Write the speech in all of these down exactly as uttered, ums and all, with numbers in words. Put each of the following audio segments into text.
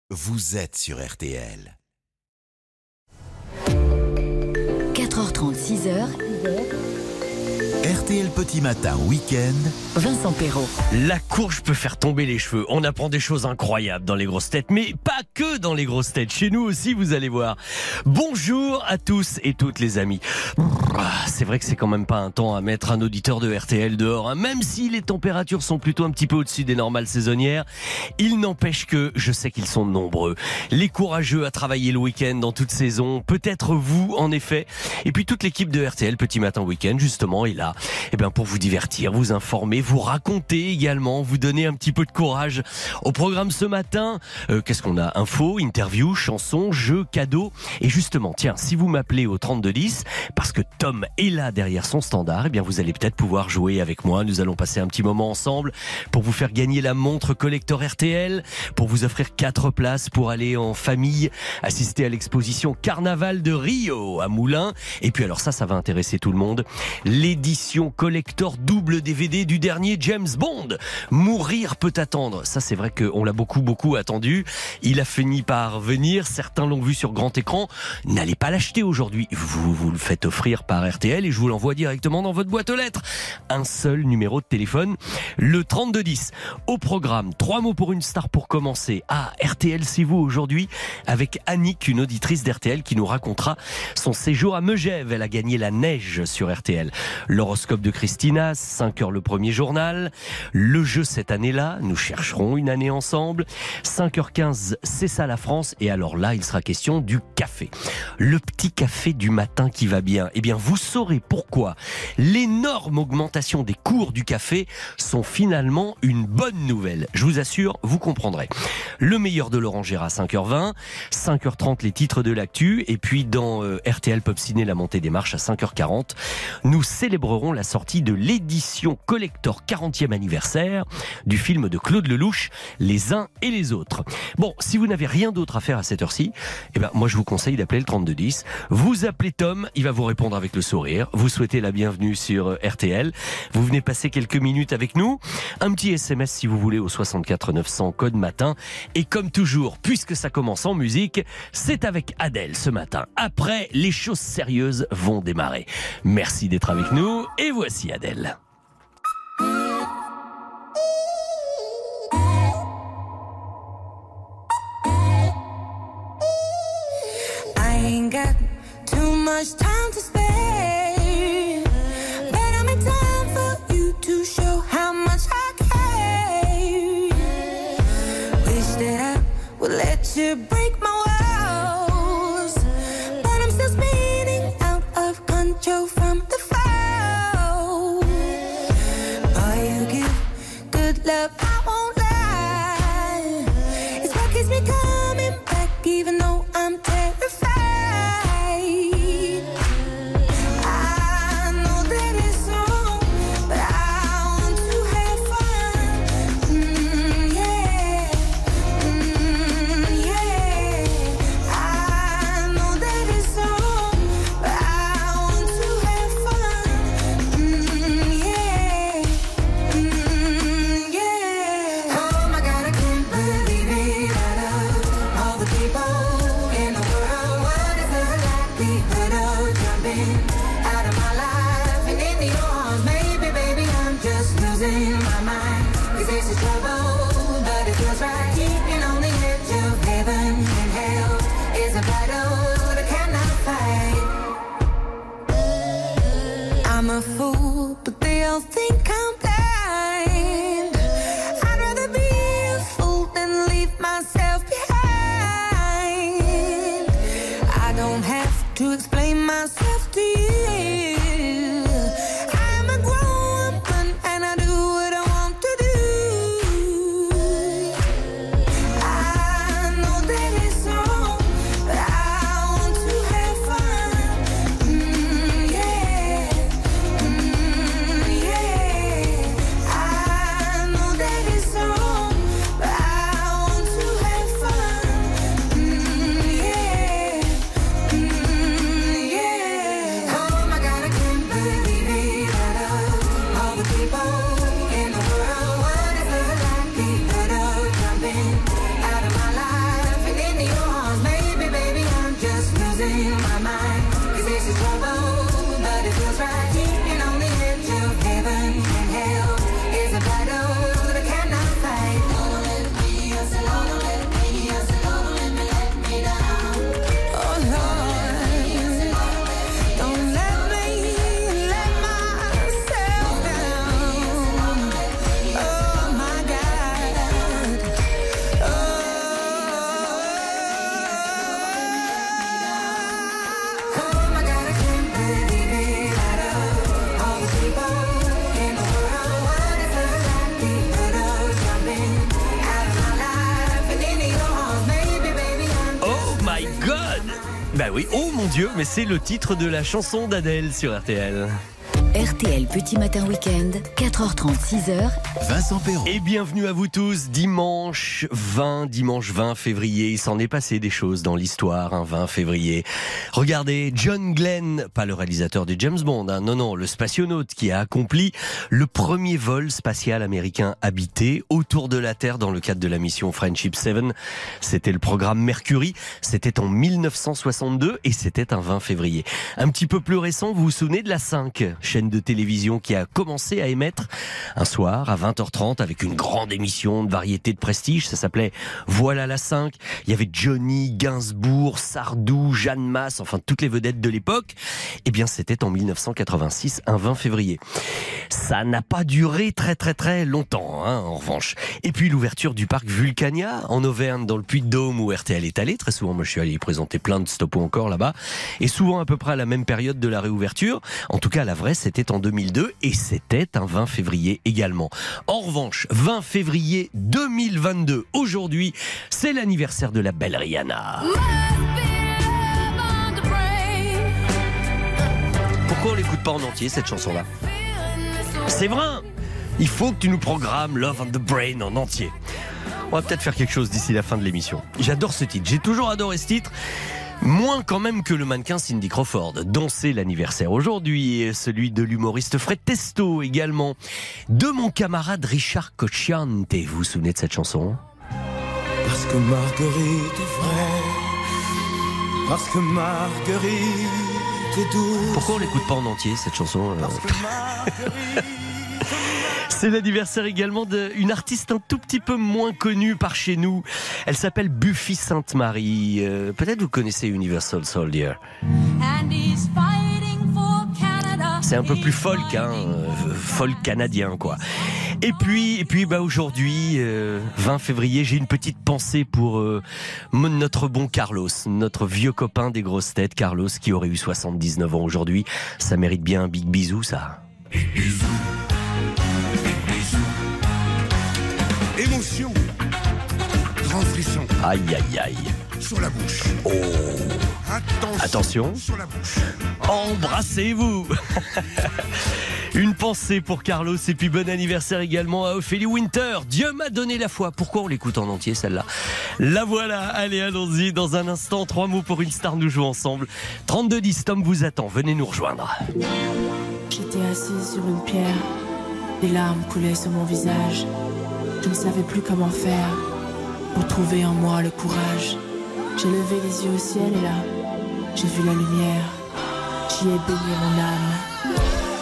Vous êtes sur R T L. quatre heures trente, six heures. R T L Petit Matin Week-end. Vincent Perrault. La courge peut faire tomber les cheveux. On apprend des choses incroyables dans les grosses têtes, mais pas que dans les grosses têtes. Chez nous aussi, vous allez voir. Bonjour à tous et toutes les amis. C'est vrai que c'est quand même pas un temps à mettre un auditeur de R T L dehors, hein. Même si les températures sont plutôt un petit peu au-dessus des normales saisonnières, il n'empêche que je sais qu'ils sont nombreux. Les courageux à travailler le week-end dans toute saison, peut-être vous en effet. Et puis toute l'équipe de R T L Petit Matin Week-end justement est là. Eh bien pour vous divertir, vous informer, vous raconter également, vous donner un petit peu de courage. Au programme ce matin, euh, qu'est-ce qu'on a? Info, interview, chansons, jeux, cadeaux. Et justement, tiens, si vous m'appelez au trente-deux dix, parce que Tom est là derrière son standard, eh bien vous allez peut-être pouvoir jouer avec moi. Nous allons passer un petit moment ensemble pour vous faire gagner la montre collector R T L, pour vous offrir quatre places pour aller en famille assister à l'exposition Carnaval de Rio à Moulins. Et puis alors ça, ça va intéresser tout le monde. L'édition collector double D V D du dernier James Bond. Mourir peut attendre. Ça, c'est vrai qu'on l'a beaucoup, beaucoup attendu. Il a fini par venir. Certains l'ont vu sur grand écran. N'allez pas l'acheter aujourd'hui. Vous vous le faites offrir par R T L et je vous l'envoie directement dans votre boîte aux lettres. Un seul numéro de téléphone, le trente-deux dix. Au programme, trois mots pour une star pour commencer. Ah, R T L, c'est vous aujourd'hui, avec Annick, une auditrice d'R T L qui nous racontera son séjour à Megève. Elle a gagné la neige sur R T L. L'horoscope de Christina, cinq heures le premier journal. Le jeu cette année-là, nous chercherons une année ensemble. cinq heures quinze, c'est ça la France. Et alors là, il sera question du café. Le petit café du matin qui va bien. Eh bien, vous saurez pourquoi l'énorme augmentation des cours du café sont finalement une bonne nouvelle. Je vous assure, vous comprendrez. Le meilleur de Laurent Gérard, cinq heures vingt. cinq heures trente, les titres de l'actu. Et puis dans euh, R T L Pop Ciné, la montée des marches à cinq heures quarante. Nous célébrerons la sortie de l'édition collector quarantième anniversaire du film de Claude Lelouch, Les uns et les autres. Bon, si vous n'avez rien d'autre à faire à cette heure-ci, eh ben, moi je vous conseille d'appeler le trente-deux dix. Vous appelez Tom, il va vous répondre avec le sourire. Vous souhaitez la bienvenue sur R T L. Vous venez passer quelques minutes avec nous. Un petit S M S si vous voulez au soixante-quatre neuf cents code matin. Et comme toujours, puisque ça commence en musique, c'est avec Adèle ce matin. Après, les choses sérieuses vont démarrer. Merci d'être avec nous. Et voici Adèle. I ain't got too much time to spare, but I make time for you to show how much I care. Wish that I would let you break my walls, but I'm still spinning out of control from the fall. Boy, you give good love, I won't lie. It's what keeps me coming back, even though I'm terrified. I know that it's wrong, but I want to have fun. Mm, yeah, mm, yeah. I know that it's wrong, but I want to have fun. Mm, yeah, mm, yeah. Oh my God, I can't believe it. Out of all the people in the world, what is the likelihood of jumping out of my life and into your arms? Maybe, baby, I'm just losing my mind. 'Cause this is trouble, but it feels right. Keeping on the edge of heaven and hell is a battle that I cannot fight. I'm a fool, but they all think I'm blind. I'd rather be a fool than leave myself behind. I don't have to explain myself to you. I'm a grown woman and I do what I want to do. I know that it's wrong, but I want to have fun. Mm, yeah, mm, yeah. I know that it's wrong, but I want to have fun. Mm, yeah, mm, yeah. Oh my God, I Bah oui, oh mon Dieu, mais c'est le titre de la chanson d'Adèle sur R T L. R T L Petit Matin Week-end, quatre heures trente, six heures. Vincent Perrault. Et bienvenue à vous tous, dimanche vingt, dimanche vingt février. Il s'en est passé des choses dans l'histoire, un vingt février. Regardez, John Glenn, pas le réalisateur de James Bond, hein, non, non, le spationaute qui a accompli le premier vol spatial américain habité autour de la Terre dans le cadre de la mission Friendship sept. C'était le programme Mercury, c'était en mille neuf cent soixante-deux et c'était un vingt février. Un petit peu plus récent, vous vous souvenez de la cinq, chaîne de télévision qui a commencé à émettre un soir à vingt heures trente avec une grande émission de variété de prestige. Ça s'appelait Voilà la cinq. Il y avait Johnny, Gainsbourg, Sardou, Jeanne Masse, enfin toutes les vedettes de l'époque. Eh bien, c'était en mille neuf cent quatre-vingt-six, un vingt février. Ça n'a pas duré très très très longtemps, hein, en revanche. Et puis l'ouverture du parc Vulcania en Auvergne, dans le Puy-de-Dôme, où R T L est allé. Très souvent, moi je suis allé y présenter plein de stopos encore là-bas. Et souvent à peu près à la même période de la réouverture. En tout cas, la vraie, c'était en deux mille deux et c'était un vingt février également. En revanche, vingt février deux mille vingt-deux, aujourd'hui, c'est l'anniversaire de la belle Rihanna. Pourquoi on l'écoute pas en entier, cette chanson-là ? C'est vrai, il faut que tu nous programmes Love on the Brain en entier. On va peut-être faire quelque chose d'ici la fin de l'émission. J'adore ce titre, j'ai toujours adoré ce titre. Moins quand même que le mannequin Cindy Crawford, dont c'est l'anniversaire aujourd'hui, et celui de l'humoriste Fred Testo également, de mon camarade Richard Cocciante. Vous vous souvenez de cette chanson ? Parce que Marguerite est vraie, parce que Marguerite est douce. Pourquoi on l'écoute pas en entier, cette chanson ? Parce que Marguerite... C'est l'anniversaire également d'une artiste un tout petit peu moins connue par chez nous. Elle s'appelle Buffy Sainte-Marie. Euh, peut-être vous connaissez Universal Soldier. C'est un peu plus folk, hein, euh, folk canadien, quoi. Et puis, et puis, bah aujourd'hui, euh, vingt février, j'ai une petite pensée pour euh, notre bon Carlos, notre vieux copain des grosses têtes, Carlos, qui aurait eu soixante-dix-neuf ans aujourd'hui. Ça mérite bien un big bisou, ça. Bisous. Émotion, grand frisson. Aïe, aïe, aïe. Sur la bouche. Oh. Attention. Attention. Sur la bouche. Embrassez-vous. Une pensée pour Carlos et puis bon anniversaire également à Ophélie Winter. Dieu m'a donné la foi. Pourquoi on l'écoute en entier celle-là ? La voilà. Allez, allons-y. Dans un instant, trois mots pour une star, nous jouons ensemble. trente-deux dix, Tom vous attend. Venez nous rejoindre. J'étais assise sur une pierre. Des larmes coulaient sur mon visage. Je ne savais plus comment faire pour trouver en moi le courage. J'ai levé les yeux au ciel et là, j'ai vu la lumière. J'y ai baigné mon âme.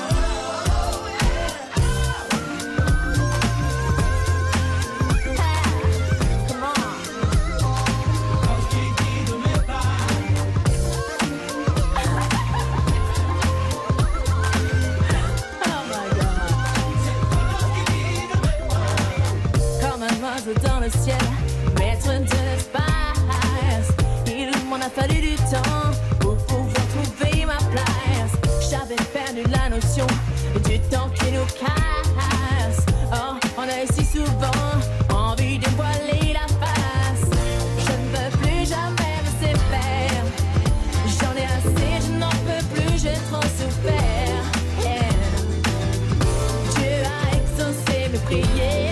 Dans le ciel, maître de l'espace. Il m'en a fallu du temps pour pouvoir trouver ma place. J'avais perdu la notion du temps qui nous casse. Oh, on a si souvent envie de voiler la face. Je ne veux plus jamais me séparer. J'en ai assez, je n'en peux plus, j'ai trop souffert. Yeah. Dieu a exaucé mes prières.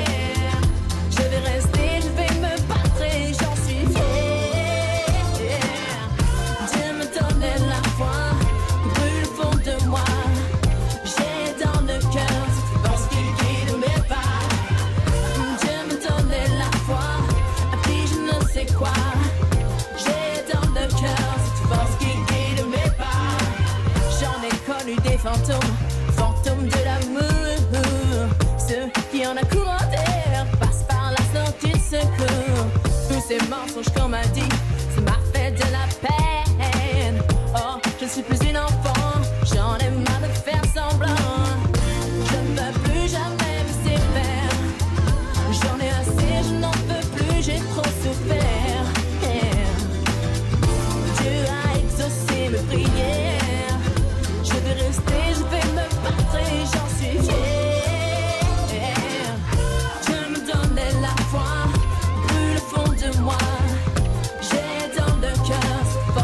Fantômes, fantômes de l'amour. Ceux qui en a courant d'air passent par la sortie de secours. Tous ces mensonges qu'on m'a dit, ça m'a fait de la peine. Oh, je ne suis plus une enfant, j'en ai marre de faire semblant. Je ne veux plus jamais me séparer. J'en ai assez, je n'en peux plus, j'ai trop souffert. Yeah. Dieu a exaucé mes prières. Je vais rester, je vais me battre et j'en suis fière. Dieu me donnait la foi, brûle le fond de moi. J'ai dans le cœur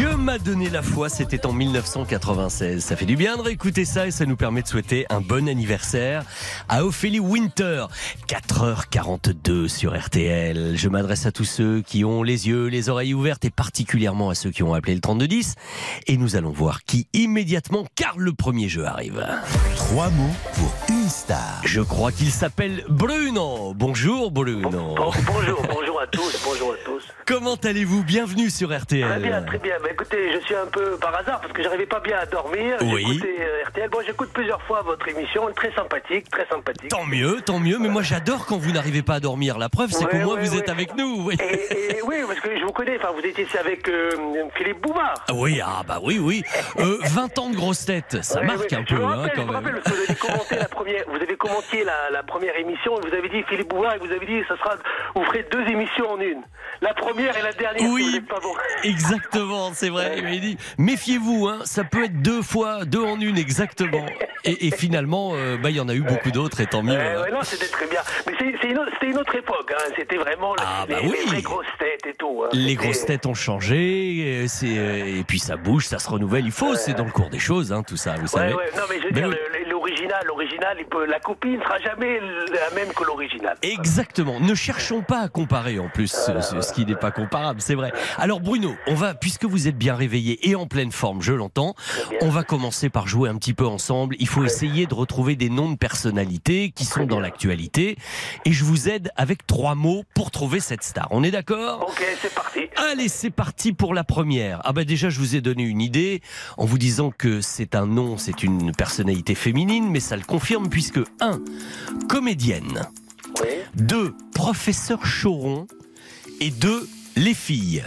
Que m'a donné la foi, c'était en mille neuf cent quatre-vingt-seize. Ça fait du bien de réécouter ça et ça nous permet de souhaiter un bon anniversaire à Ophélie Winter. quatre heures quarante-deux sur R T L. Je m'adresse à tous ceux qui ont les yeux, les oreilles ouvertes et particulièrement à ceux qui ont appelé le trente-deux dix. Et nous allons voir qui immédiatement, car le premier jeu arrive. Trois mots pour une star. Je crois qu'il s'appelle Bruno. Bonjour Bruno. Bon, bonjour, bonjour à tous, bonjour à tous. Comment allez-vous? Bienvenue sur R T L. Très bien, très bien. Bah, écoutez, je suis un peu par hasard parce que j'arrivais pas bien à dormir. Oui. J'ai écouté euh, R T L. Bon, j'écoute plusieurs fois votre émission, très sympathique, très sympathique. Tant mieux, tant mieux. Mais moi j'adore quand vous n'arrivez pas à dormir. La preuve, c'est Ouais, qu'au moins ouais, vous ouais. êtes avec nous. Oui. Et, et oui, parce que je vous connais. Enfin, vous étiez ici avec euh, Philippe Bouvard. Ah oui, ah bah oui, oui. Euh, vingt ans de grosse tête, ça Ouais, marque ouais. un Je peu, me hein, rappelle, quand je me même. rappelle, parce que vous avez commenté la première, vous avez commenté la, la première émission et vous avez dit Philippe Bouvard et vous avez dit ça sera, vous ferez deux émissions en une. La première et la dernière. Oui. Si vous êtes pas bon. Exactement, c'est vrai. Il m'a dit, méfiez-vous, hein, ça peut être deux fois, deux en une, exactement. Et, et finalement, euh, bah, il y en a eu beaucoup d'autres, et tant mieux. Ouais, hein. ouais, non, c'était très bien. Mais c'est, c'est une autre, c'était une autre époque. Hein. C'était vraiment le- Ah, bah les, oui. les vraies grosses têtes et tout. Hein. Les C'était- grosses têtes ont changé, et, c'est, euh, et puis ça bouge, ça se renouvelle. Il faut, c'est dans le cours des choses, hein, tout ça, vous Ouais, savez. ouais. Non, mais je veux Ben dire, oui. le- l'original, l'original, il peut, la copie ne sera jamais la même que l'original. Exactement. Ne cherchons pas à comparer en plus ce, ce- ce qui n'est pas comparable, c'est vrai. Alors Bruno, on va, puisque vous êtes bien réveillé et en pleine forme, je l'entends, bien. on va commencer par jouer un petit peu ensemble. Il faut essayer de retrouver des noms de personnalités qui sont dans l'actualité et je vous aide avec trois mots pour trouver cette star. On est d'accord ? Ok, c'est parti. Allez, c'est parti pour la première. Ah bah déjà, je vous ai donné une idée en vous disant que c'est un nom, c'est une personnalité féminine, mais ça le confirme puisque un, comédienne, Oui. deux, professeur Choron et deux, les filles.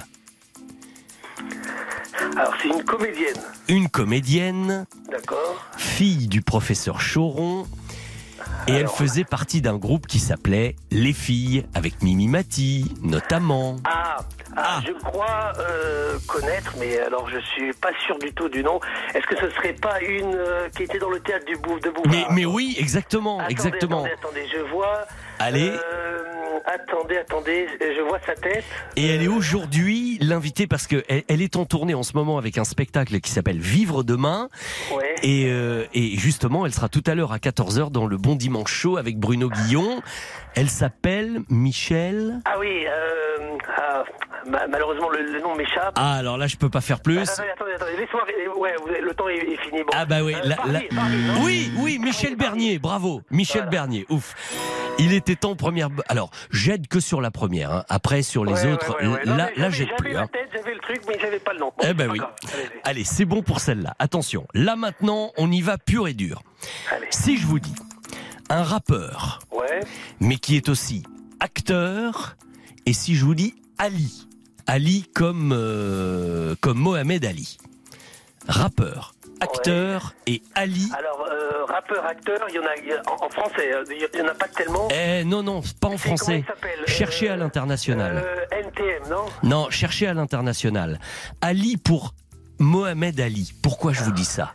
Alors, c'est une comédienne. Une comédienne, D'accord. fille du professeur Choron, et elle Alors. faisait partie d'un groupe qui s'appelait Les Filles, avec Mimi Mati, notamment. Ah, ah, Ah. je crois euh, connaître, mais alors je suis pas sûr du tout du nom. Est-ce que ce serait pas une euh, qui était dans le théâtre du Bouf de Bouvard? Mais, mais oui, exactement, Attendez, exactement. Attendez, attendez, je vois. Allez. Euh, attendez, attendez, je vois sa tête. Et elle est aujourd'hui l'invitée parce qu'elle elle est en tournée en ce moment avec un spectacle qui s'appelle Vivre demain. Ouais. Et, euh, et justement, elle sera tout à l'heure à quatorze heures dans le Bon Dimanche Show avec Bruno Guillon. Elle s'appelle Michel. Ah oui, euh, ah, ma- malheureusement le, le nom m'échappe. Ah, alors là, je peux pas faire plus. Attendez, attendez, attendez, laisse-moi. Ouais, vous- le temps est, est fini. Bon. Ah bah oui, Euh, là- Paris, là- Paris, non oui, oui, Michel Bernier, bravo, Michel Voilà. Bernier, ouf. Il était temps première. Alors, j'aide que sur la première. hein. Après, sur les Ouais, autres, ouais, ouais, ouais. Non, là, mais là, j'avais- j'aide J'avais plus. la hein. tête, j'avais le truc, mais j'avais pas le nom. Bon, Eh ben c'est oui. pas grave, allez-y. Allez, c'est bon pour celle-là. Attention, là maintenant, on y va pur et dur. Allez. Si je vous dis un rappeur, Ouais. mais qui est aussi acteur, et si je vous dis Ali, Ali comme euh, comme Mohamed Ali, rappeur, acteur et Ali. Alors, euh, rappeur, acteur, il y en a, il y a- en, en français, euh, il y en a pas tellement. Eh non non, pas en C'est- français. comment il s'appelle Cherchez Euh, à l'international. Euh, N T M, non? Non, cherchez à l'international. Ali pour Mohamed Ali. Pourquoi je vous dis ça?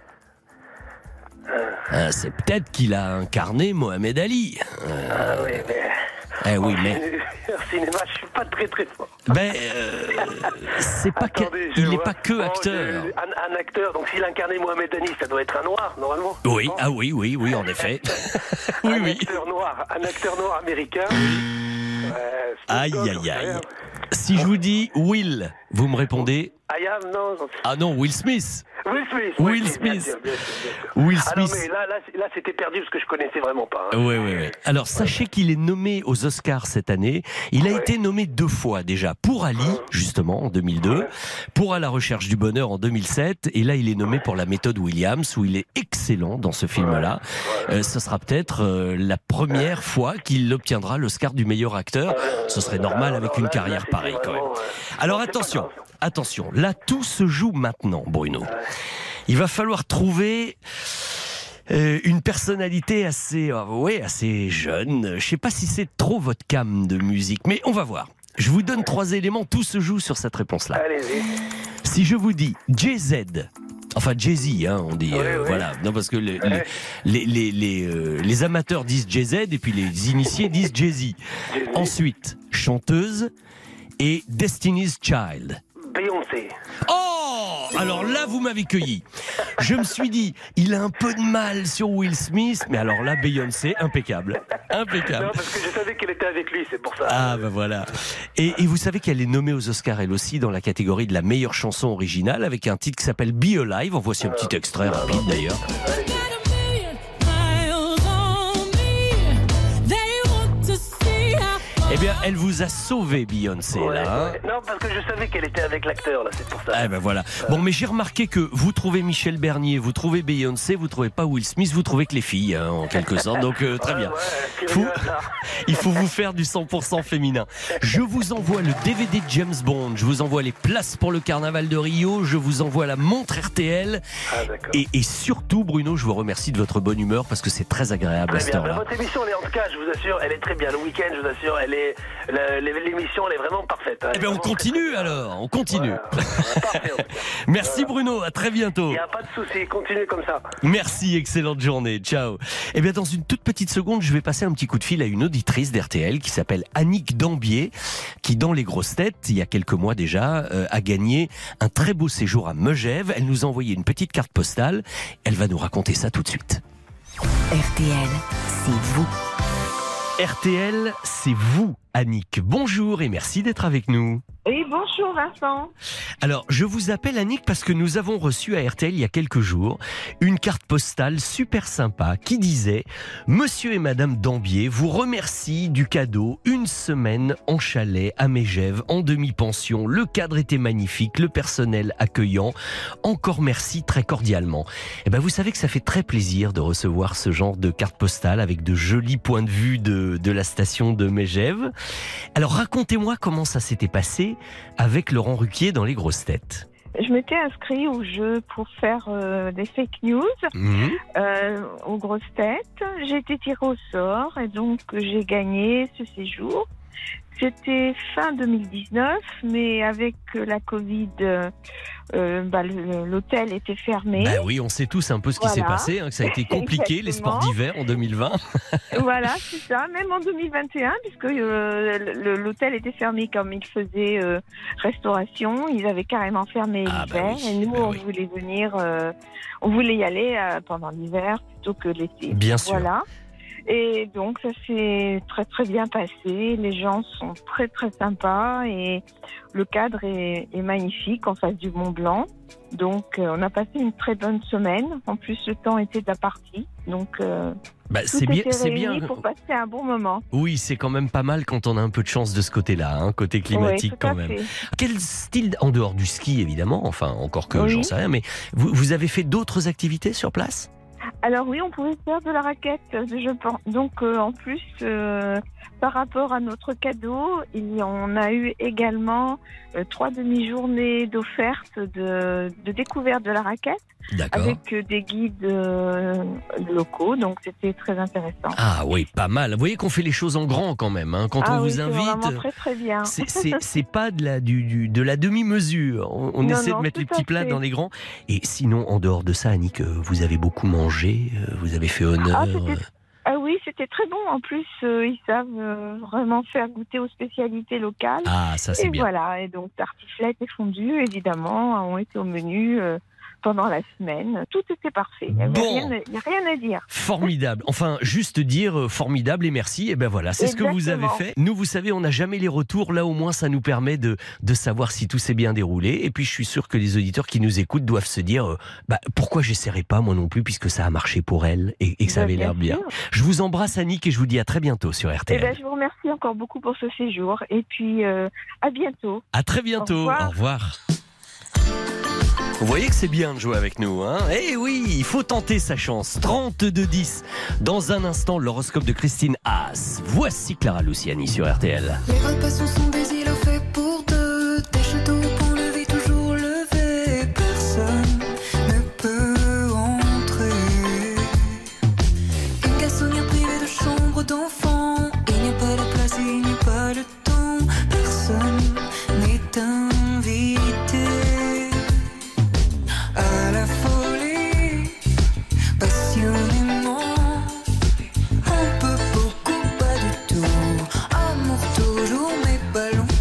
Euh, c'est peut-être qu'il a incarné Mohamed Ali. Euh, Ah oui, mais. eh oui, mais En cinéma, je suis pas très très fort. ben euh, c'est pas que, Attendez, je il n'est vois. pas que Bon, acteur. je- un, un acteur, donc s'il incarnait Mohamed Ali, ça doit être un noir, normalement. Oui, Non ah oui, oui, oui, en effet. oui, un oui. acteur noir, un acteur noir américain. Ouais, Snoop Aïe, Dogg, aïe, j'en sais aïe. rien. Si je vous dis Will, vous me répondez I am, non, j'en sais- ah non, Will Smith. Will Smith. Will oui, bien Smith. sûr, bien sûr, bien sûr. Will Ah non, Smith. mais là, là, c'est- là, c'était perdu parce que je connaissais vraiment pas. hein. Oui, oui, oui. Alors, sachez qu'il est nommé aux Oscars cette année. Il a Ouais. été nommé deux fois déjà. Pour Ali, justement, en deux mille deux. Ouais. Pour À la recherche du bonheur en deux mille sept. Et là, il est nommé pour La méthode Williams, où il est excellent dans ce film-là. Euh, ce sera peut-être euh, la première fois qu'il obtiendra l'Oscar du meilleur acteur. Ce serait normal Alors, avec une là, carrière là, pareille, c'était quand même. vraiment, euh, Alors, non, c'est pas attention. grave. Attention. Là, tout se joue maintenant, Bruno. Il va falloir trouver euh, une personnalité assez, euh, ouais, assez jeune. Je sais pas si c'est trop votre cam de musique, mais on va voir. Je vous donne trois éléments, tout se joue sur cette réponse-là. Allez-y. Si je vous dis Jay-Z, enfin Jay-Z, hein, on dit, Ouais, euh, ouais. voilà, non parce que le- Ouais. les, les, les, euh, les amateurs disent Jay-Z et puis les initiés disent Jay-Z. Ensuite, chanteuse et Destiny's Child. Beyoncé. Oh alors là, vous m'avez cueilli. Je me suis dit, il a un peu de mal sur Will Smith, mais alors là, Beyoncé, impeccable. Impeccable. Non, parce que je savais qu'elle était avec lui, c'est pour ça. Ah, bah voilà. Et, et vous savez qu'elle est nommée aux Oscars, elle aussi, dans la catégorie de la meilleure chanson originale, avec un titre qui s'appelle Be Alive. En voici un petit extrait rapide, d'ailleurs. Eh bien, elle vous a sauvé, Beyoncé, Ouais, là. Hein. ouais. Non, parce que je savais qu'elle était avec l'acteur, là, c'est pour ça. Ah ben voilà. Bon, mais j'ai remarqué que vous trouvez Michel Bernier, vous trouvez Beyoncé, vous trouvez pas Will Smith, vous trouvez que les filles, hein, en quelque sorte. Donc euh, très Ouais, bien. ouais, c'est Faut- bien ça. Il faut vous faire du cent pour cent féminin. Je vous envoie le D V D de James Bond, je vous envoie les places pour le carnaval de Rio, je vous envoie la montre R T L. Ah, d'accord. Et, et surtout, Bruno, je vous remercie de votre bonne humeur parce que c'est très agréable à Très cette bien. Ben, heure-là. votre émission, elle est, en tout cas, je vous assure, elle est très bien. Le week-end, je vous assure, elle est, la- l'émission, elle est vraiment parfaite. hein. Eh bien, on continue alors, on continue. Voilà. Voilà, parfait, en tout cas. Merci Bruno, à très bientôt. Il n'y a pas de souci, continuez comme ça. Merci, excellente journée, ciao. Eh bien, dans une toute petite seconde, je vais passer un petit coup de fil à une auditrice d'R T L qui s'appelle Annick Dambier, qui dans Les Grosses Têtes, il y a quelques mois déjà, euh, a gagné un très beau séjour à Megève. Elle nous a envoyé une petite carte postale. Elle va nous raconter ça tout de suite. R T L, c'est vous. R T L, c'est vous, Annick. Bonjour et merci d'être avec nous. Oui, bonjour Vincent. Alors, je vous appelle Annick parce que nous avons reçu à R T L il y a quelques jours une carte postale super sympa qui disait « Monsieur et Madame Dambier vous remercie du cadeau, une semaine en chalet à Megève en demi-pension. Le cadre était magnifique, le personnel accueillant. Encore merci très cordialement. » Eh ben, vous savez que ça fait très plaisir de recevoir ce genre de carte postale avec de jolis points de vue de, de la station de Megève. Alors, racontez-moi comment ça s'était passé avec Laurent Ruquier dans Les Grosses Têtes. Je m'étais inscrit au jeu pour faire euh, des fake news Mmh. euh, aux grosses têtes. J'ai été tirée au sort et donc j'ai gagné ce séjour. C'était fin deux mille dix-neuf, mais avec la Covid, euh, euh, bah, le- l'hôtel était fermé. Bah oui, on sait tous un peu ce qui Voilà. s'est passé, hein, que ça a été compliqué les sports Exactement. d'hiver en deux mille vingt. Voilà, c'est ça. Même en deux mille vingt et un, puisque euh, le- l'hôtel était fermé comme il faisait euh, restauration, ils avaient carrément fermé Ah, bah l'hiver. oui, et nous, bah on oui. voulait venir, euh, on voulait y aller euh, pendant l'hiver plutôt que l'été. Bien sûr. Voilà. Et donc ça s'est très très bien passé. Les gens sont très très sympas et le cadre est, est magnifique en face du Mont Blanc. Donc euh, on a passé une très bonne semaine. En plus le temps était de la partie. Donc euh, Bah, tout c'est bien, était c'est réuni bien. pour passer un bon moment. Oui, c'est quand même pas mal quand on a un peu de chance de ce côté-là, hein, côté climatique Oui, tout à quand même. fait. Quel style, en dehors du ski évidemment, enfin encore que Oui. j'en sais rien, mais vous, vous avez fait d'autres activités sur place ? Alors oui, on pouvait faire de la raquette, je pense. Donc euh, en plus, euh, par rapport à notre cadeau, il y- on a eu également euh, trois demi-journées d'offerte de, de découverte de la raquette D'accord. avec euh, des guides euh, locaux. Donc c'était très intéressant. Ah oui, pas mal. Vous voyez qu'on fait les choses en grand quand même, hein. Quand ah on oui, vous c'est vraiment invite. très très bien. C'est- C'est c'est pas de la, du, du- de la demi-mesure. On, on Non, essaie non, de mettre tout les petits à plats fait. dans les grands. Et sinon, en dehors de ça, Annick, euh, vous avez beaucoup mangé, euh, vous avez fait honneur. Ah, c'était- euh, Ah oui, c'était très bon. En plus, euh, ils savent euh, vraiment faire goûter aux spécialités locales. Ah, ça c'est Et bien. voilà, et donc tartiflette et fondue, évidemment, ont été au menu euh, pendant la semaine. Tout était parfait. Il n'y Bon. a rien à dire. Formidable. Enfin, juste dire euh, formidable et merci. Et ben voilà, c'est ce que vous avez Exactement. fait. Nous, vous savez, on n'a jamais les retours. Là, au moins, ça nous permet de, de savoir si tout s'est bien déroulé. Et puis, je suis sûr que les auditeurs qui nous écoutent doivent se dire euh, bah, pourquoi j'essaierai pas moi non plus, puisque ça a marché pour elle et, et que ça Bah, avait l'air bien. sûr. Je vous embrasse, Annick, et je vous dis à très bientôt sur R T Eh L. ben, je vous remercie encore beaucoup pour ce séjour. Et puis, euh, à bientôt. À très bientôt. Au revoir. Au revoir. Vous voyez que c'est bien de jouer avec nous, hein ? Eh oui, il faut tenter sa chance. trente-deux dix. Dans un instant, l'horoscope de Christine Haas. Voici Clara Luciani sur R T L. Les repas sont sont des îlots faits pour deux. Des châteaux au pont-levis toujours levés. Personne ne peut entrer. Une garçonnière privée de chambre d'enfant. Il n'y a pas de place et il n'y a pas de temps. Personne n'est invité à la folie. Passionnément, on peut beaucoup, pas du tout. Amour toujours, mais ballon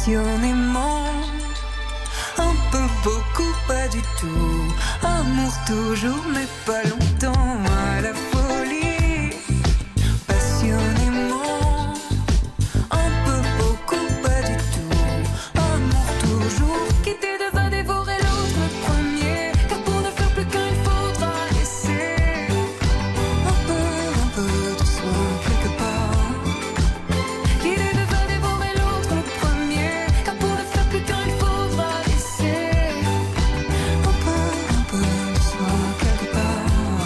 passionnément. Un peu, beaucoup, pas du tout. Amour toujours, mais pas longtemps. À la folie, passionnément. Un peu, beaucoup, pas du tout. Amour toujours. Quitter devant dévorer l'autre le premier. Car pour ne faire plus qu'un, il faudra laisser un peu, un peu de soi quelque part. Quitter devant dévorer l'autre le premier. Car pour ne faire plus qu'un, il faudra laisser un peu, un peu de soi quelque part.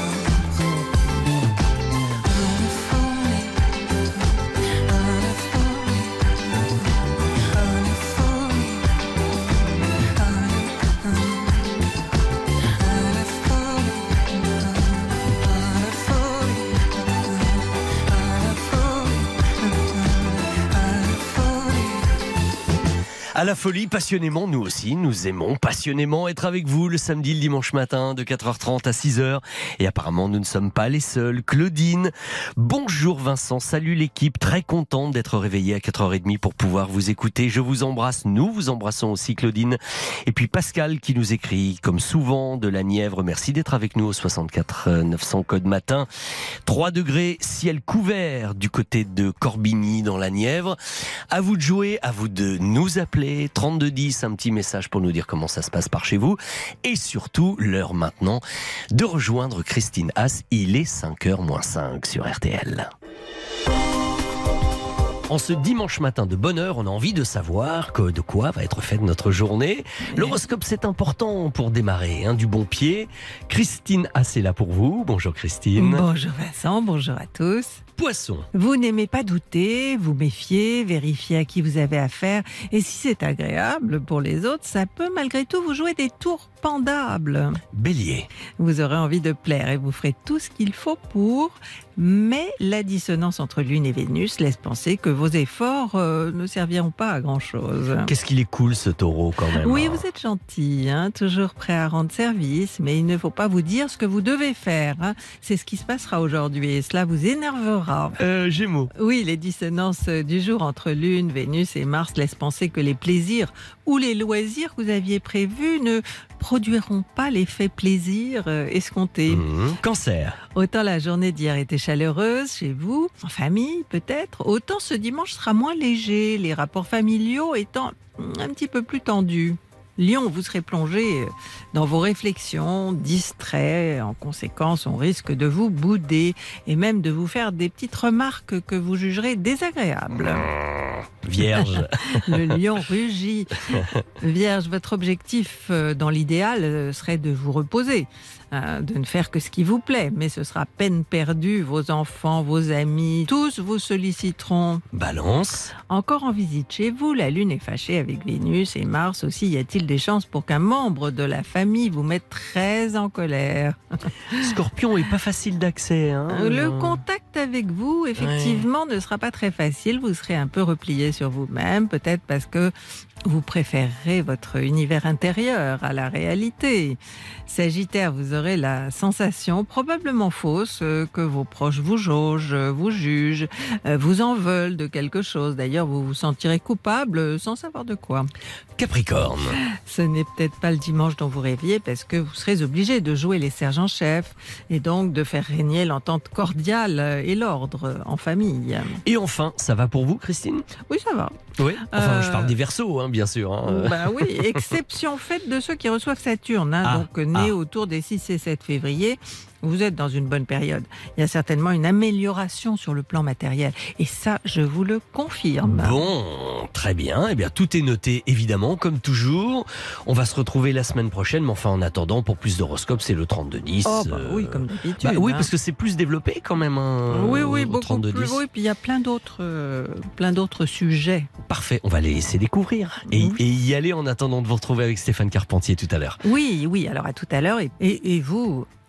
À la folie, à la folie, à la folie, à la À la folie, passionnément, nous aussi, nous aimons passionnément être avec vous le samedi, le dimanche matin de quatre heures trente à six heures. Et apparemment, nous ne sommes pas les seuls. Claudine, bonjour Vincent, salut l'équipe, très contente d'être réveillée à quatre heures trente pour pouvoir vous écouter. Je vous embrasse, nous vous embrassons aussi Claudine. Et puis Pascal qui nous écrit, comme souvent, de la Nièvre. Merci d'être avec nous au soixante-quatre neuf cents code matin. trois degrés, ciel couvert du côté de Corbigny dans la Nièvre. À vous de jouer, à vous de nous appeler. trente-deux dix, un petit message pour nous dire comment ça se passe par chez vous. Et surtout, l'heure maintenant de rejoindre Christine Haas. Il est cinq heures moins cinq sur R T L. En ce dimanche matin de bonne heure, on a envie de savoir que, de quoi va être faite notre journée. L'horoscope, c'est important pour démarrer, hein, du bon pied. Christine Haas est là pour vous. Bonjour Christine. Bonjour Vincent, bonjour à tous. Poisson. Vous n'aimez pas douter, vous méfiez, vérifiez à qui vous avez affaire. Et si c'est agréable pour les autres, ça peut malgré tout vous jouer des tours pendables. Bélier. Vous aurez envie de plaire et vous ferez tout ce qu'il faut pour. Mais la dissonance entre Lune et Vénus laisse penser que vos efforts euh, ne serviront pas à grand-chose. Qu'est-ce qu'il est cool ce taureau quand même. Oui, hein. vous êtes gentil, hein, toujours prêt à rendre service, mais il ne faut pas vous dire ce que vous devez faire. Hein. C'est ce qui se passera aujourd'hui et cela vous énervera. Euh, Gémeaux. Oui, les dissonances du jour entre Lune, Vénus et Mars laissent penser que les plaisirs ou les loisirs que vous aviez prévus ne produiront pas l'effet plaisir euh, escompté. Mmh. Cancer. Autant la journée d'hier était chaleureuse chez vous, en famille peut-être, autant ce dimanche sera moins léger, les rapports familiaux étant un petit peu plus tendus. Lion, vous serez plongé dans vos réflexions, distrait. En conséquence, on risque de vous bouder et même de vous faire des petites remarques que vous jugerez désagréables. Vierge. Le lion rugit. Vierge, votre objectif dans l'idéal serait de vous reposer, de ne faire que ce qui vous plaît, mais ce sera peine perdue. Vos enfants, vos amis, tous vous solliciteront. Balance. Encore en visite chez vous, la Lune est fâchée avec Vénus et Mars aussi. Y a-t-il des chances pour qu'un membre de la famille vous mette très en colère? Scorpion est pas facile d'accès. Hein. Le contact avec vous, effectivement, ouais. ne sera pas très facile. Vous serez un peu replié sur vous-même, peut-être parce que vous préférerez votre univers intérieur à la réalité. Sagittaire, vous aurez la sensation, probablement fausse, que vos proches vous jaugent, vous jugent, vous en veulent de quelque chose. D'ailleurs, vous vous sentirez coupable sans savoir de quoi. Capricorne. Ce n'est peut-être pas le dimanche dont vous rêviez parce que vous serez obligé de jouer les sergents-chefs et donc de faire régner l'entente cordiale et l'ordre en famille. Et enfin, ça va pour vous, Christine? Oui, ça va. Oui. Enfin, Euh, je parle des Verseaux, hein, bien sûr. Hein. Bah oui, exception faite de ceux qui reçoivent Saturne, hein, Ah, donc nés ah. autour des six et sept février. Vous êtes dans une bonne période. Il y a certainement une amélioration sur le plan matériel. Et ça, je vous le confirme. Bon, très bien. Eh bien, tout est noté, évidemment, comme toujours. On va se retrouver la semaine prochaine, mais enfin, en attendant, pour plus d'horoscopes, c'est le trente-deux dix. Oh, bah euh, oui, comme d'habitude. Bah oui, hein. parce que c'est plus développé quand même. Hein, Oui, oui, au beaucoup trente-deux plus. dix. Oui, puis il y a plein d'autres, euh, plein d'autres sujets. Parfait, on va les laisser découvrir et, Oui. et y aller en attendant de vous retrouver avec Stéphane Carpentier tout à l'heure. Oui, oui, alors à tout à l'heure. Et, et, et vous,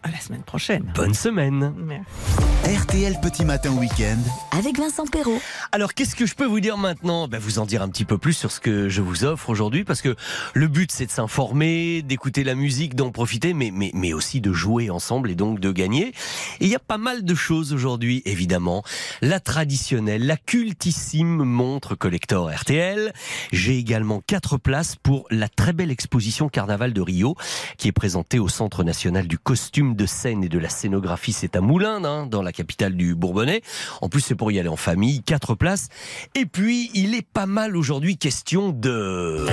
À la semaine prochaine. Bonne semaine. Merci. R T L Petit Matin Week-end. Avec Vincent Perrault. Alors, qu'est-ce que je peux vous dire maintenant ? Ben, vous en dire un petit peu plus sur ce que je vous offre aujourd'hui, parce que le but, c'est de s'informer, d'écouter la musique, d'en profiter, mais, mais, mais aussi de jouer ensemble et donc de gagner. Et il y a pas mal de choses aujourd'hui, évidemment. La traditionnelle, la cultissime montre collector R T L. J'ai également quatre places pour la très belle exposition Carnaval de Rio, qui est présentée au Centre national du costume de scène et de la scénographie. C'est à Moulins, hein, dans la capitale du Bourbonnais. En plus, c'est pour y aller en famille. Quatre places. Et puis, il est pas mal aujourd'hui question de...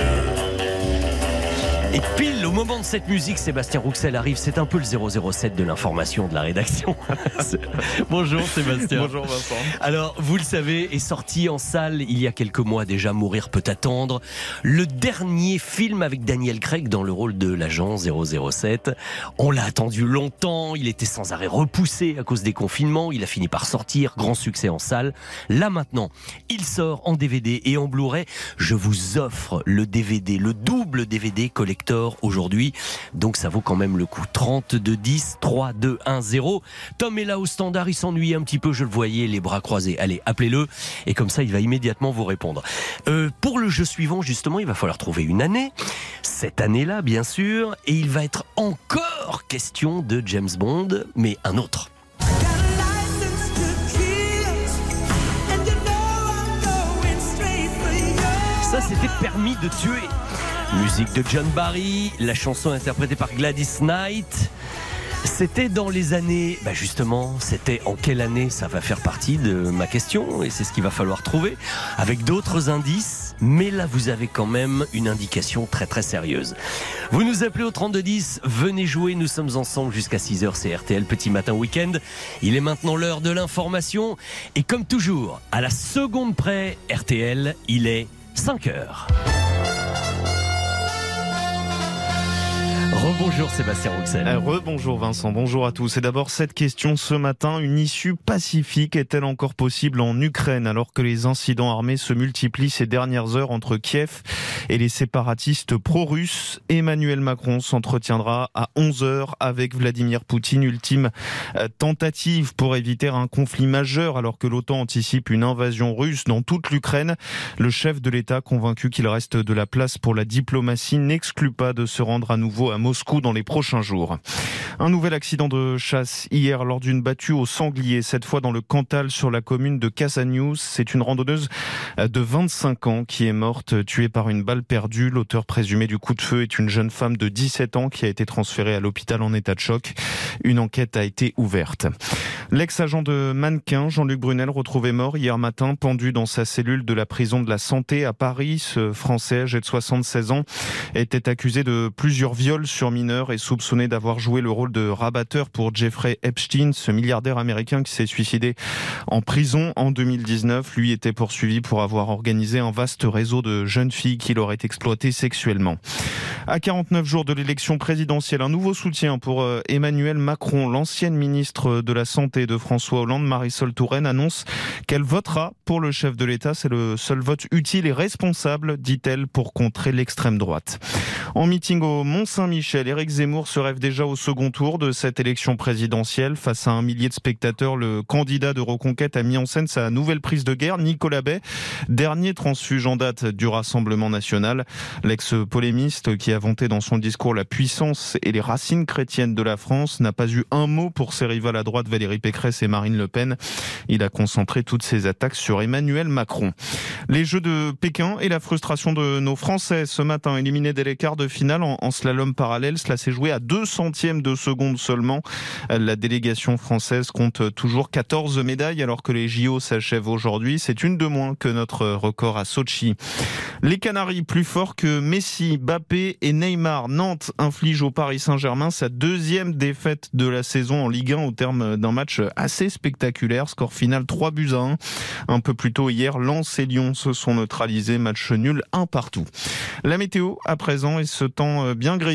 Et pile au moment de cette musique, Sébastien Rouxel arrive. C'est un peu le zéro zéro sept de l'information de la rédaction. Bonjour Sébastien. Bonjour Vincent. Alors, vous le savez, est sorti en salle il y a quelques mois déjà, Mourir peut attendre. Le dernier film avec Daniel Craig dans le rôle de l'agent zéro zéro sept. On l'a attendu longtemps, il était sans arrêt repoussé à cause des confinements. Il a fini par sortir, grand succès en salle. Là maintenant, il sort en D V D et en Blu-ray. Je vous offre le D V D, le double D V D collector aujourd'hui, donc ça vaut quand même le coup. Trente-deux dix, trois deux un zéro. Tom est là au standard, il s'ennuie un petit peu, je le voyais, les bras croisés. Allez, appelez-le et comme ça il va immédiatement vous répondre. Euh, pour le jeu suivant, justement, il va falloir trouver une année, cette année-là bien sûr, et il va être encore question de James Bond, mais un autre. Ça, c'était Permis de tuer. Musique de John Barry, la chanson interprétée par Gladys Knight. C'était dans les années... Bah justement, c'était en quelle année ? Ça va faire partie de ma question et c'est ce qu'il va falloir trouver avec d'autres indices. Mais là, vous avez quand même une indication très très sérieuse. Vous nous appelez au trente-deux dix, venez jouer, nous sommes ensemble jusqu'à six heures, c'est R T L Petit Matin Week-end. Il est maintenant l'heure de l'information et comme toujours, à la seconde près, R T L, il est cinq heures. Rebonjour Sébastien Rouxel. Euh, Rebonjour Vincent, bonjour à tous. Et d'abord cette question ce matin, une issue pacifique est-elle encore possible en Ukraine alors que les incidents armés se multiplient ces dernières heures entre Kiev et les séparatistes pro-russes? Emmanuel Macron s'entretiendra à onze heures avec Vladimir Poutine, ultime tentative pour éviter un conflit majeur alors que l'OTAN anticipe une invasion russe dans toute l'Ukraine. Le chef de l'État, convaincu qu'il reste de la place pour la diplomatie, n'exclut pas de se rendre à nouveau à Moscou dans les prochains jours. Un nouvel accident de chasse hier lors d'une battue au sanglier, cette fois dans le Cantal sur la commune de Casagnoux. C'est une randonneuse de vingt-cinq ans qui est morte, tuée par une balle perdue. L'auteur présumé du coup de feu est une jeune femme de dix-sept ans qui a été transférée à l'hôpital en état de choc. Une enquête a été ouverte. L'ex-agent de Mannequin, Jean-Luc Brunel, retrouvé mort hier matin, pendu dans sa cellule de la prison de la Santé à Paris. Ce Français, âgé de soixante-seize ans, était accusé de plusieurs viols sur mineurs et soupçonné d'avoir joué le rôle de rabatteur pour Jeffrey Epstein, ce milliardaire américain qui s'est suicidé en prison en deux mille dix-neuf. Lui était poursuivi pour avoir organisé un vaste réseau de jeunes filles qu'il aurait exploité sexuellement. À quarante-neuf jours de l'élection présidentielle, un nouveau soutien pour Emmanuel Macron. L'ancienne ministre de la Santé de François Hollande, Marisol Touraine, annonce qu'elle votera pour le chef de l'État. C'est le seul vote utile et responsable, dit-elle, pour contrer l'extrême droite. En meeting au Mont-Saint-Michel, Éric Zemmour se rêve déjà au second tour de cette élection présidentielle. Face à un millier de spectateurs, le candidat de Reconquête a mis en scène sa nouvelle prise de guerre, Nicolas Bay, dernier transfuge en date du Rassemblement national. L'ex-polémiste qui a vanté dans son discours la puissance et les racines chrétiennes de la France n'a pas eu un mot pour ses rivales à droite Valérie Pécresse et Marine Le Pen. Il a concentré toutes ses attaques sur Emmanuel Macron. Les Jeux de Pékin et la frustration de nos Français ce matin, éliminés dès les quarts de finale en, en slalom parallèle. Cela s'est joué à deux centièmes de seconde seulement. La délégation française compte toujours quatorze médailles alors que les J O s'achèvent aujourd'hui. C'est une de moins que notre record à Sochi. Les Canaries plus forts que Messi, Mbappé et Neymar. Nantes inflige au Paris Saint-Germain sa deuxième défaite de la saison en Ligue un au terme d'un match assez spectaculaire. Score final trois buts à un. Un peu plus tôt hier, Lens et Lyon se sont neutralisés. Match nul un partout. La météo à présent et ce temps bien gris et plus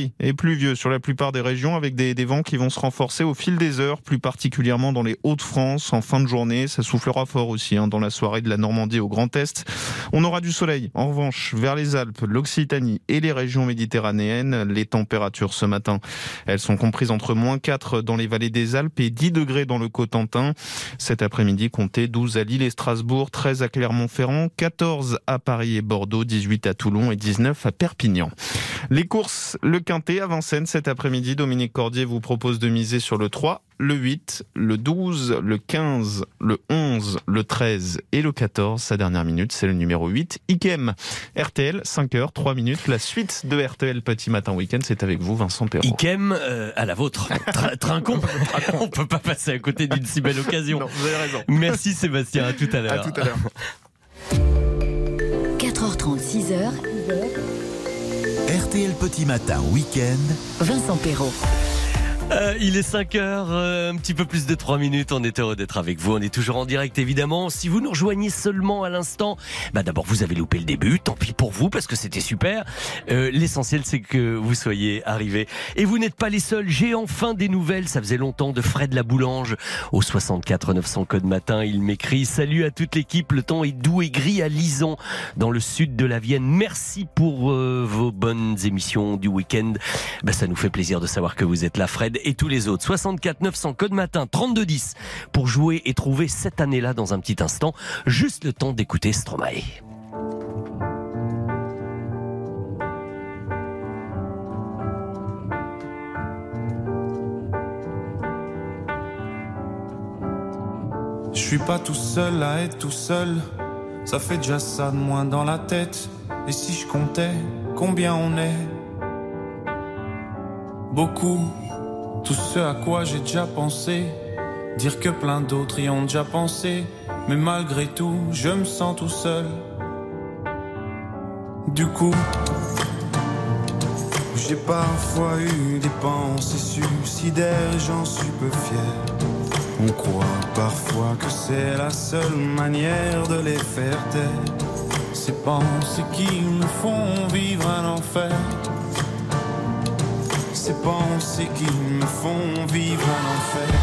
pluvieux sur la plupart des régions avec des, des vents qui vont se renforcer au fil des heures, plus particulièrement dans les Hauts-de-France en fin de journée. Ça soufflera fort aussi hein, dans la soirée de la Normandie au Grand Est. On aura du soleil. En revanche, vers les Alpes, l'Occitanie et les régions méditerranéennes, les températures ce matin, elles sont comprises entre moins quatre dans les vallées des Alpes et dix degrés dans le Cotentin. Cet après-midi, comptez douze à Lille et Strasbourg, treize à Clermont-Ferrand, quatorze à Paris et Bordeaux, dix-huit à Toulon et dix-neuf à Perpignan. Les courses, le Quintet à Vincennes cet après-midi. Dominique Cordier vous propose de miser sur le trois, le huit, le douze, le quinze, le onze, le treize et le quatorze. Sa dernière minute, c'est le numéro huit, Ikem. R T L, cinq heures, trois minutes. La suite de R T L Petit Matin Week-end, c'est avec vous, Vincent Perrault. Ikem, euh, à la vôtre. Tra- Trinquons. On peut pas passer à côté d'une si belle occasion. Non, vous avez raison. Merci Sébastien, à tout à l'heure. À tout à l'heure. quatre heures trente, six heures. R T L Petit Matin Week-end. Vincent Perrault. Euh, il est cinq heures, euh, un petit peu plus de trois minutes. On est heureux d'être avec vous. On est toujours en direct, évidemment. Si vous nous rejoignez seulement à l'instant, bah d'abord, vous avez loupé le début. Tant pis pour vous, parce que c'était super. Euh, l'essentiel, c'est que vous soyez arrivés. Et vous n'êtes pas les seuls. J'ai enfin des nouvelles. Ça faisait longtemps de Fred Laboulange. Au soixante-quatre neuf cents code matin, il m'écrit: salut à toute l'équipe. Le temps est doux et gris à Lison, dans le sud de la Vienne. Merci pour euh, vos bonnes émissions du week-end. Bah, ça nous fait plaisir de savoir que vous êtes là, Fred. Et tous les autres. soixante-quatre neuf cents code matin, trente-deux dix pour jouer et trouver cette année-là dans un petit instant. Juste le temps d'écouter Stromae. Je suis pas tout seul à être tout seul. Ça fait déjà ça de moins dans la tête. Et si je comptais combien on est? Beaucoup. Tout ce à quoi j'ai déjà pensé, dire que plein d'autres y ont déjà pensé, mais malgré tout, je me sens tout seul. Du coup, j'ai parfois eu des pensées suicidaires, j'en suis peu fier. On croit parfois que c'est la seule manière de les faire taire. Ces pensées qui me font vivre un enfer. Ces pensées qui me font vivre un enfer.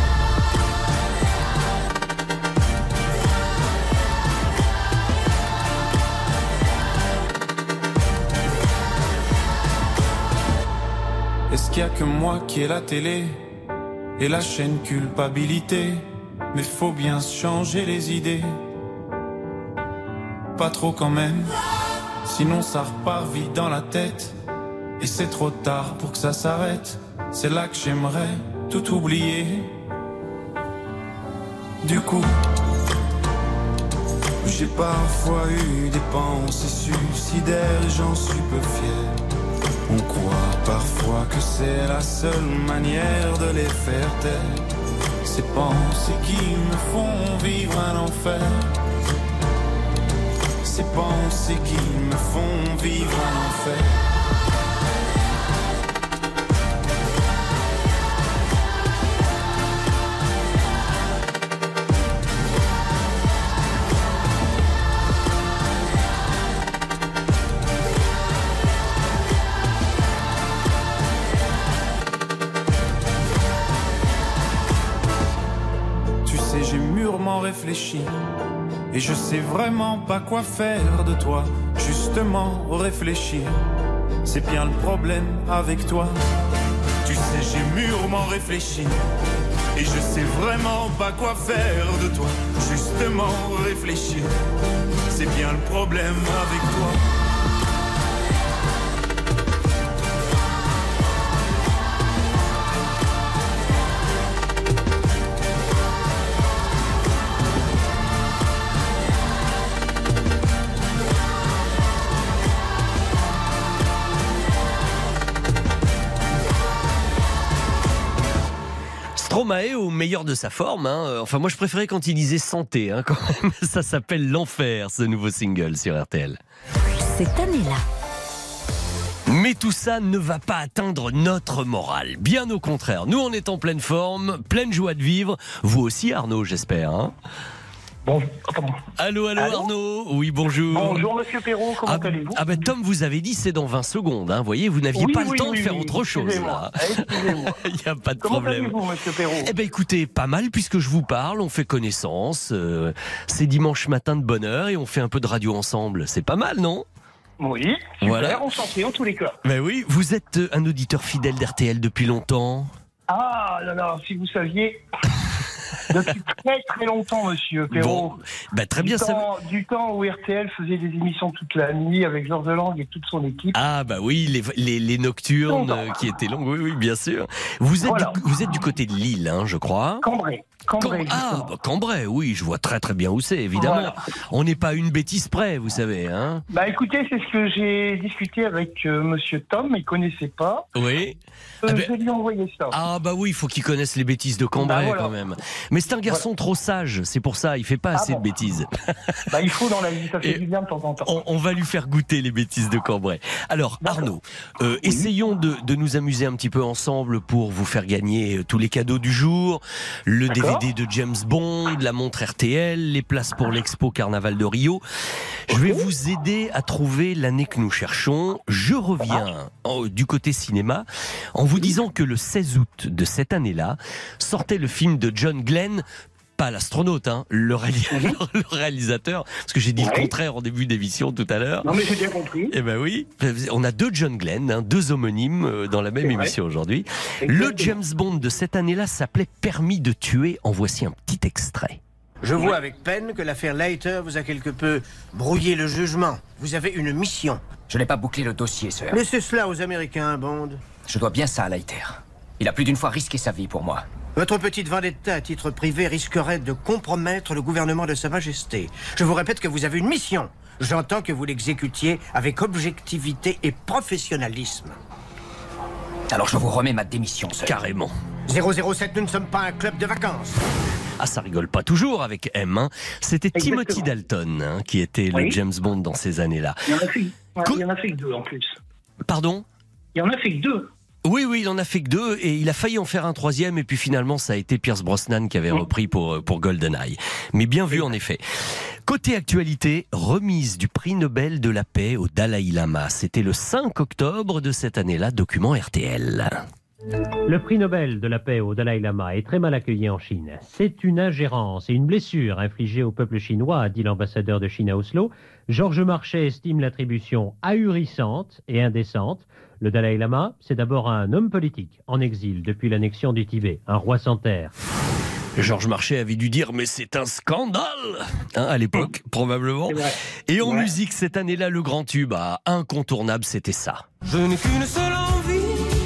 Est-ce qu'il y a que moi qui ai la télé et la chaîne culpabilité? Mais faut bien se changer les idées. Pas trop quand même, sinon ça repart vite dans la tête. Et c'est trop tard pour que ça s'arrête. C'est là que j'aimerais tout oublier. Du coup, j'ai parfois eu des pensées suicidaires et j'en suis peu fier. On croit parfois que c'est la seule manière de les faire taire. Ces pensées qui me font vivre un enfer. Ces pensées qui me font vivre un enfer. Réfléchi et je sais vraiment pas quoi faire de toi. Justement réfléchir, c'est bien le problème avec toi. Tu sais, j'ai mûrement réfléchi et je sais vraiment pas quoi faire de toi. Justement réfléchir, c'est bien le problème avec toi. Stromae au meilleur de sa forme. Hein. Enfin, moi, je préférais quand il disait santé. Hein, quand même. Ça s'appelle L'Enfer, ce nouveau single sur R T L. Cette année-là. Mais tout ça ne va pas atteindre notre morale. Bien au contraire. Nous, on est en pleine forme, pleine joie de vivre. Vous aussi, Arnaud, j'espère. Hein. Bon, oh, pardon. Allô, allô, Allô Arnaud. Oui, bonjour. Bonjour Monsieur Perrault, comment Ah, allez-vous? ah ben Tom vous avez dit c'est dans vingt secondes, hein. Vous voyez, vous n'aviez Oui, pas oui, le temps oui, de faire oui, autre chose excusez-moi, là. excusez-moi. Il n'y a pas de Comment problème. allez-vous Monsieur Perrault? Eh ben écoutez, pas mal puisque je vous parle, on fait connaissance, euh, c'est dimanche matin de bonne heure et on fait un peu de radio ensemble. C'est pas mal, non? Oui, super, Voilà. on s'en prie en tous les cas. Ben oui, vous êtes un auditeur fidèle d'R T L depuis longtemps. Ah là là, si vous saviez, depuis très très longtemps Monsieur Perrault. Bon, ben très bien du, ça. temps, du temps où R T L faisait des émissions toute la nuit avec Georges Lang et toute son équipe. Ah bah oui, les, les, les nocturnes Longtemps. euh, qui étaient longues, oui, oui, bien sûr. Vous êtes, Voilà. du, vous êtes du côté de Lille, hein, je crois. Cambrai. Cambrai, Cam- ah, justement. bah, Cambrai, oui, je vois très très bien où c'est, évidemment. Voilà. On n'est pas à une bêtise près, vous savez, hein. Bah écoutez, c'est ce que j'ai discuté avec euh, Monsieur Tom, il connaissait pas. Oui. Euh, Ah ben- Je vais lui envoyer ça. Ah bah oui, il faut qu'il connaisse les bêtises de Cambrai Bah, voilà. quand même. Mais c'est un garçon trop sage, c'est pour ça, il fait pas Ah assez bon. de bêtises. Bah il faut dans la vie, ça fait Et- du bien de temps en temps. On, on va lui faire goûter les bêtises de Cambrai. Alors Arnaud, euh, essayons de, de nous amuser un petit peu ensemble pour vous faire gagner euh, tous les cadeaux du jour, le D'accord. D V D de James Bond, la montre R T L, les places pour l'expo Carnaval de Rio. Je vais vous aider à trouver l'année que nous cherchons. Je reviens en- du côté cinéma en vous disant que le seize août de cette année-là sortait le film de John Glenn. Pas l'astronaute, hein, le, réali- le réalisateur, parce que j'ai dit le Ouais. contraire en début d'émission tout à l'heure. Non mais j'ai bien compris. Eh ben oui, on a deux John Glenn, hein, deux homonymes euh, dans la même C'est vrai. émission aujourd'hui. Le Exactement. James Bond de cette année-là s'appelait Permis de tuer. En voici un petit extrait. Je vois avec peine que l'affaire Leiter vous a quelque peu brouillé le jugement. Vous avez une mission. Je n'ai pas bouclé le dossier, sir. Laissez cela aux Américains, Bond. Je dois bien ça à Leiter. Il a plus d'une fois risqué sa vie pour moi. Votre petite vendetta à titre privé risquerait de compromettre le gouvernement de Sa Majesté. Je vous répète que vous avez une mission. J'entends que vous l'exécutiez avec objectivité et professionnalisme. Alors je vous remets ma démission, sir. Carrément. zéro zéro sept, nous ne sommes pas un club de vacances. Ah, ça rigole pas toujours avec M. Hein. C'était Exactement. Timothy Dalton hein, qui était le Oui. James Bond dans ces années-là. Il y en a fait, ouais, Co- il y en a fait que deux en plus. Pardon ? Il y en a fait que deux. Oui, oui, il en a fait que deux et il a failli en faire un troisième et puis finalement ça a été Pierce Brosnan qui avait repris pour, pour GoldenEye. Mais bien vu en effet. Côté actualité, remise du prix Nobel de la paix au Dalai Lama. C'était le cinq octobre de cette année-là, document R T L. Le prix Nobel de la paix au Dalai Lama est très mal accueilli en Chine. C'est une ingérence et une blessure infligée au peuple chinois, a dit l'ambassadeur de Chine à Oslo. Georges Marchais estime l'attribution ahurissante et indécente. Le Dalai Lama, c'est d'abord un homme politique en exil depuis l'annexion du Tibet, un roi sans terre. Georges Marchais avait dû dire mais c'est un scandale hein, à l'époque, probablement. C'est vrai. Et en Ouais. musique, cette année-là, le grand tube ah, incontournable, c'était ça. Je n'ai qu'une seule envie,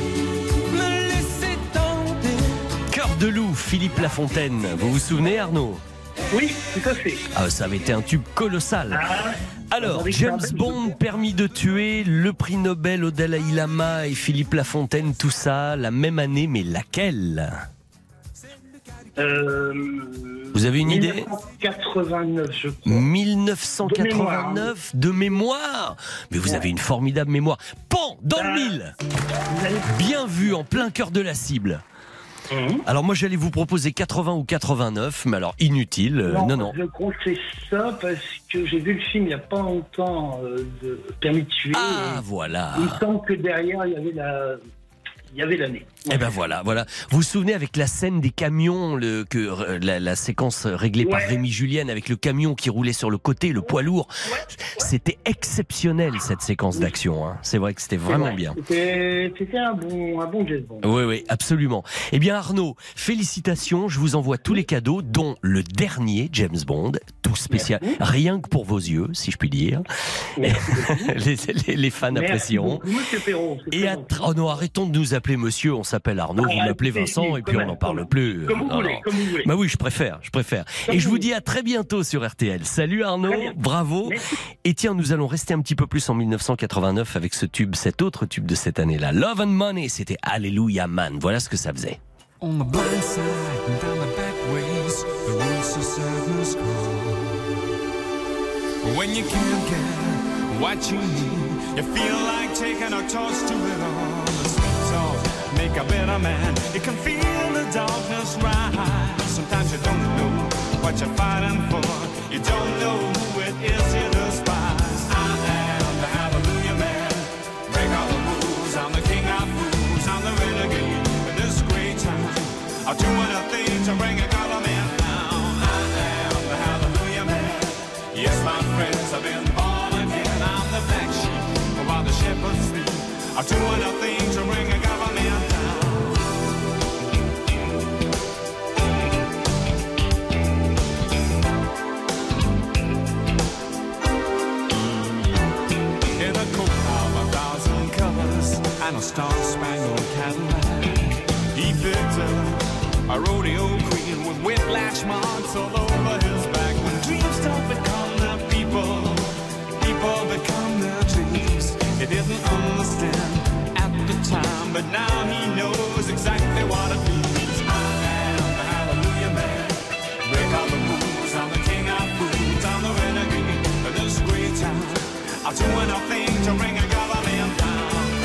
me laisser tenter. Cœur de loup, Philippe Lafontaine. Vous vous souvenez, Arnaud ? Oui, tout à fait. Ah, ça avait été un tube colossal. Ah, Alors, Avec James Barbel, Bond, Permis de tuer, le prix Nobel au Dalai Lama et Philippe Lafontaine, tout ça, la même année, mais laquelle ? euh, Vous avez une idée mille neuf cent quatre-vingt-neuf, je crois. mille neuf cent quatre-vingt-neuf de mémoire. Mais vous avez une formidable mémoire. Pan, dans le mille. Bien vu, en plein cœur de la cible. Mhm. Alors moi j'allais vous proposer quatre-vingts ou quatre-vingt-neuf, mais alors inutile. euh, non, non. Je crois que c'est ça parce que j'ai vu le film il n'y a pas longtemps euh, de Permis de tuer. Ah et voilà. Il me semble que derrière il y avait la, il y avait l'année. Eh ben voilà, voilà. Vous vous souvenez avec la scène des camions, le, que, euh, la, la séquence réglée par Ouais. Rémi Julienne avec le camion qui roulait sur le côté, le poids lourd. C'était exceptionnel cette séquence d'action. Hein. C'est vrai que c'était vraiment Ouais, bien. C'était, c'était un bon, un bon James Bond. Oui, oui, absolument. Eh bien Arnaud, félicitations, je vous envoie tous les cadeaux, dont le dernier James Bond, tout spécial, Merci. rien que pour vos yeux, si je puis dire. Merci beaucoup. les, les- les fans Merci apprécieront. beaucoup, Monsieur Perrault. c'est Et très à gentil. oh non, arrêtons de nous appeler monsieur, on s'appelle Arnaud, vous Ah, m'appelez si, Vincent si, et puis quand on n'en même, parle quand plus. Comme vous Non, voulez, non. comme vous voulez. Bah oui, je préfère, je préfère. Comme Et je vous vous voulez. dis à très bientôt sur R T L. Salut Arnaud, Très bien. bravo. Merci. Et tiens, nous allons rester un petit peu plus en mille neuf cent quatre-vingt-neuf avec ce tube, cet autre tube de cette année-là. Love and Money, c'était Hallelujah Man. Voilà ce que ça faisait. On the blind side and down the back ways, the roots of sadness call. When you can't get what you need, you feel like taking a toast to it all. The sweet talk make a better man. You can feel the darkness rise. Sometimes you don't know what you're fighting for. You don't know who it is you despise. I am the hallelujah man. Break all the rules, I'm the king of fools. I'm the renegade in this great town. I'll do anything to bring a government down. I am the hallelujah man. Yes, my friends, I've been born again. I'm the black sheep while the shepherds sleep. I'll do anything to bring a government down. And a star-spangled Cadillac. He picked up a rodeo queen with whiplash marks all over his back. When dreams don't become their people, people become their dreams. He didn't understand at the time, but now he knows exactly what it means. I am the hallelujah man. Break all the rules, I'm the king of fools. I'm the renegade of this great town. I'll do anything to bring a government down.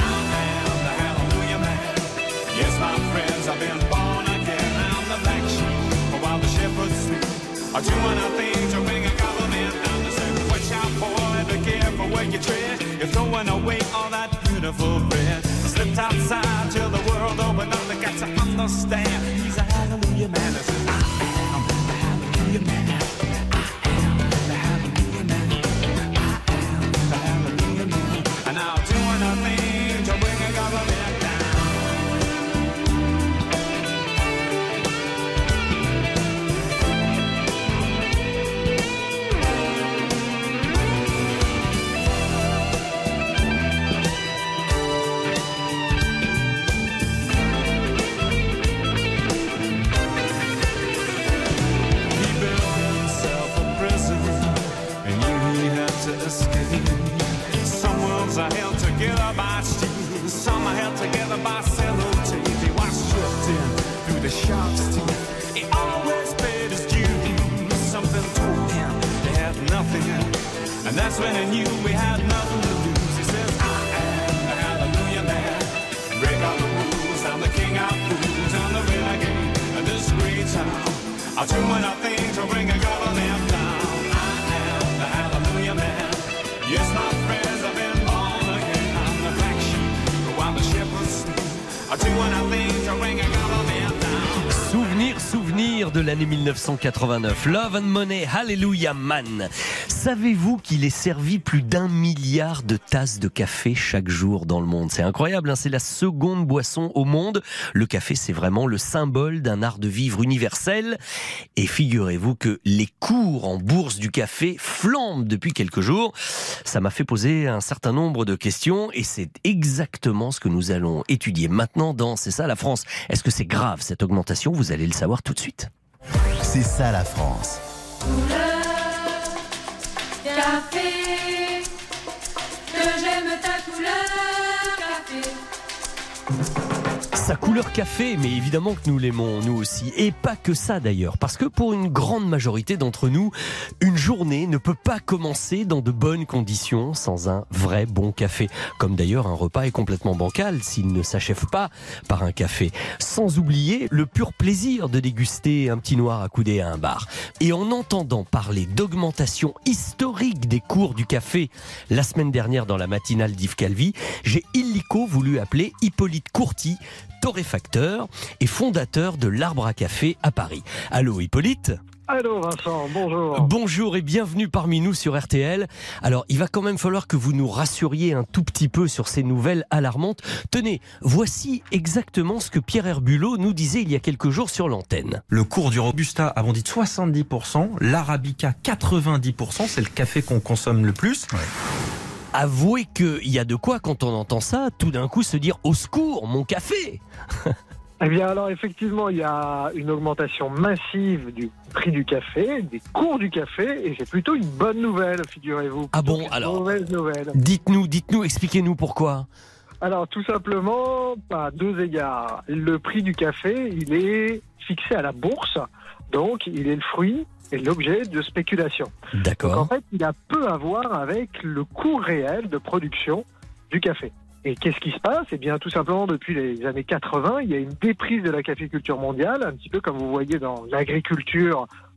Yes, my friends, I've been born again. I'm the black sheep while the shepherds sleep. I do anything to bring a government down. They say, watch out, boy, be careful where you tread. You're throwing away all that beautiful bread. I slipped outside till the world opened up. They got to understand. He's a hallelujah man. I said, I am the hallelujah man. I am the hallelujah man. I am the hallelujah man. And I'll do anything to bring a government down. Are held together by steel, some are held together by sellotape. He was stripped in through the shark's teeth. He always paid his dues. Something told him they had nothing, and that's when he knew we had nothing to lose. He says, I am the hallelujah man. Break all the rules, I'm the king of fools. I'm the renegade of this great town. I'll do anything to bring a government down. I am the hallelujah man. Yes, my friends, I've been Souvenir, souvenir de l'année mille neuf cent quatre-vingt-neuf. Love and Money, Hallelujah Man. Savez-vous qu'il est servi plus d'un milliard de tasses de café chaque jour dans le monde? C'est incroyable, hein, c'est la seconde boisson au monde. Le café, c'est vraiment le symbole d'un art de vivre universel. Et figurez-vous que les cours en bourse du café flambent depuis quelques jours. Ça m'a fait poser un certain nombre de questions et c'est exactement ce que nous allons étudier maintenant dans C'est ça la France. Est-ce que c'est grave cette augmentation? Vous allez le savoir tout de suite. C'est ça la France. Couleur, café, que j'aime ta couleur, café. Sa couleur café, mais évidemment que nous l'aimons, nous aussi. Et pas que ça d'ailleurs, parce que pour une grande majorité d'entre nous, une journée ne peut pas commencer dans de bonnes conditions sans un vrai bon café. Comme d'ailleurs un repas est complètement bancal s'il ne s'achève pas par un café. Sans oublier le pur plaisir de déguster un petit noir accoudé à un bar. Et en entendant parler d'augmentation historique des cours du café la semaine dernière dans la matinale d'Yves Calvi, j'ai illico voulu appeler Hippolyte Courty, torréfacteur et fondateur de l'Arbre à Café à Paris. Allô Hippolyte ? Allô Vincent, bonjour. Bonjour et bienvenue parmi nous sur R T L. Alors il va quand même falloir que vous nous rassuriez un tout petit peu sur ces nouvelles alarmantes. Tenez, voici exactement ce que Pierre Herbulot nous disait il y a quelques jours sur l'antenne. Le cours du Robusta a bondi de soixante-dix pour cent, l'Arabica quatre-vingt-dix pour cent, c'est le café qu'on consomme le plus. Ouais. Avouez qu'il y a de quoi, quand on entend ça, tout d'un coup se dire « Au secours, mon café !» Eh bien alors effectivement, il y a une augmentation massive du prix du café, des cours du café, et c'est plutôt une bonne nouvelle, figurez-vous. Ah bon, alors, mauvaise nouvelle. Dites-nous, dites-nous, expliquez-nous pourquoi. Alors tout simplement, à deux égards. Le prix du café, il est fixé à la bourse, donc il est le fruit et l'objet de spéculation. D'accord. Donc en fait, il a peu à voir avec le coût réel de production du café. Et qu'est-ce qui se passe ? Eh bien, tout simplement, depuis les années quatre-vingts, il y a une déprise de la caféculture mondiale, un petit peu comme vous voyez dans l'agriculture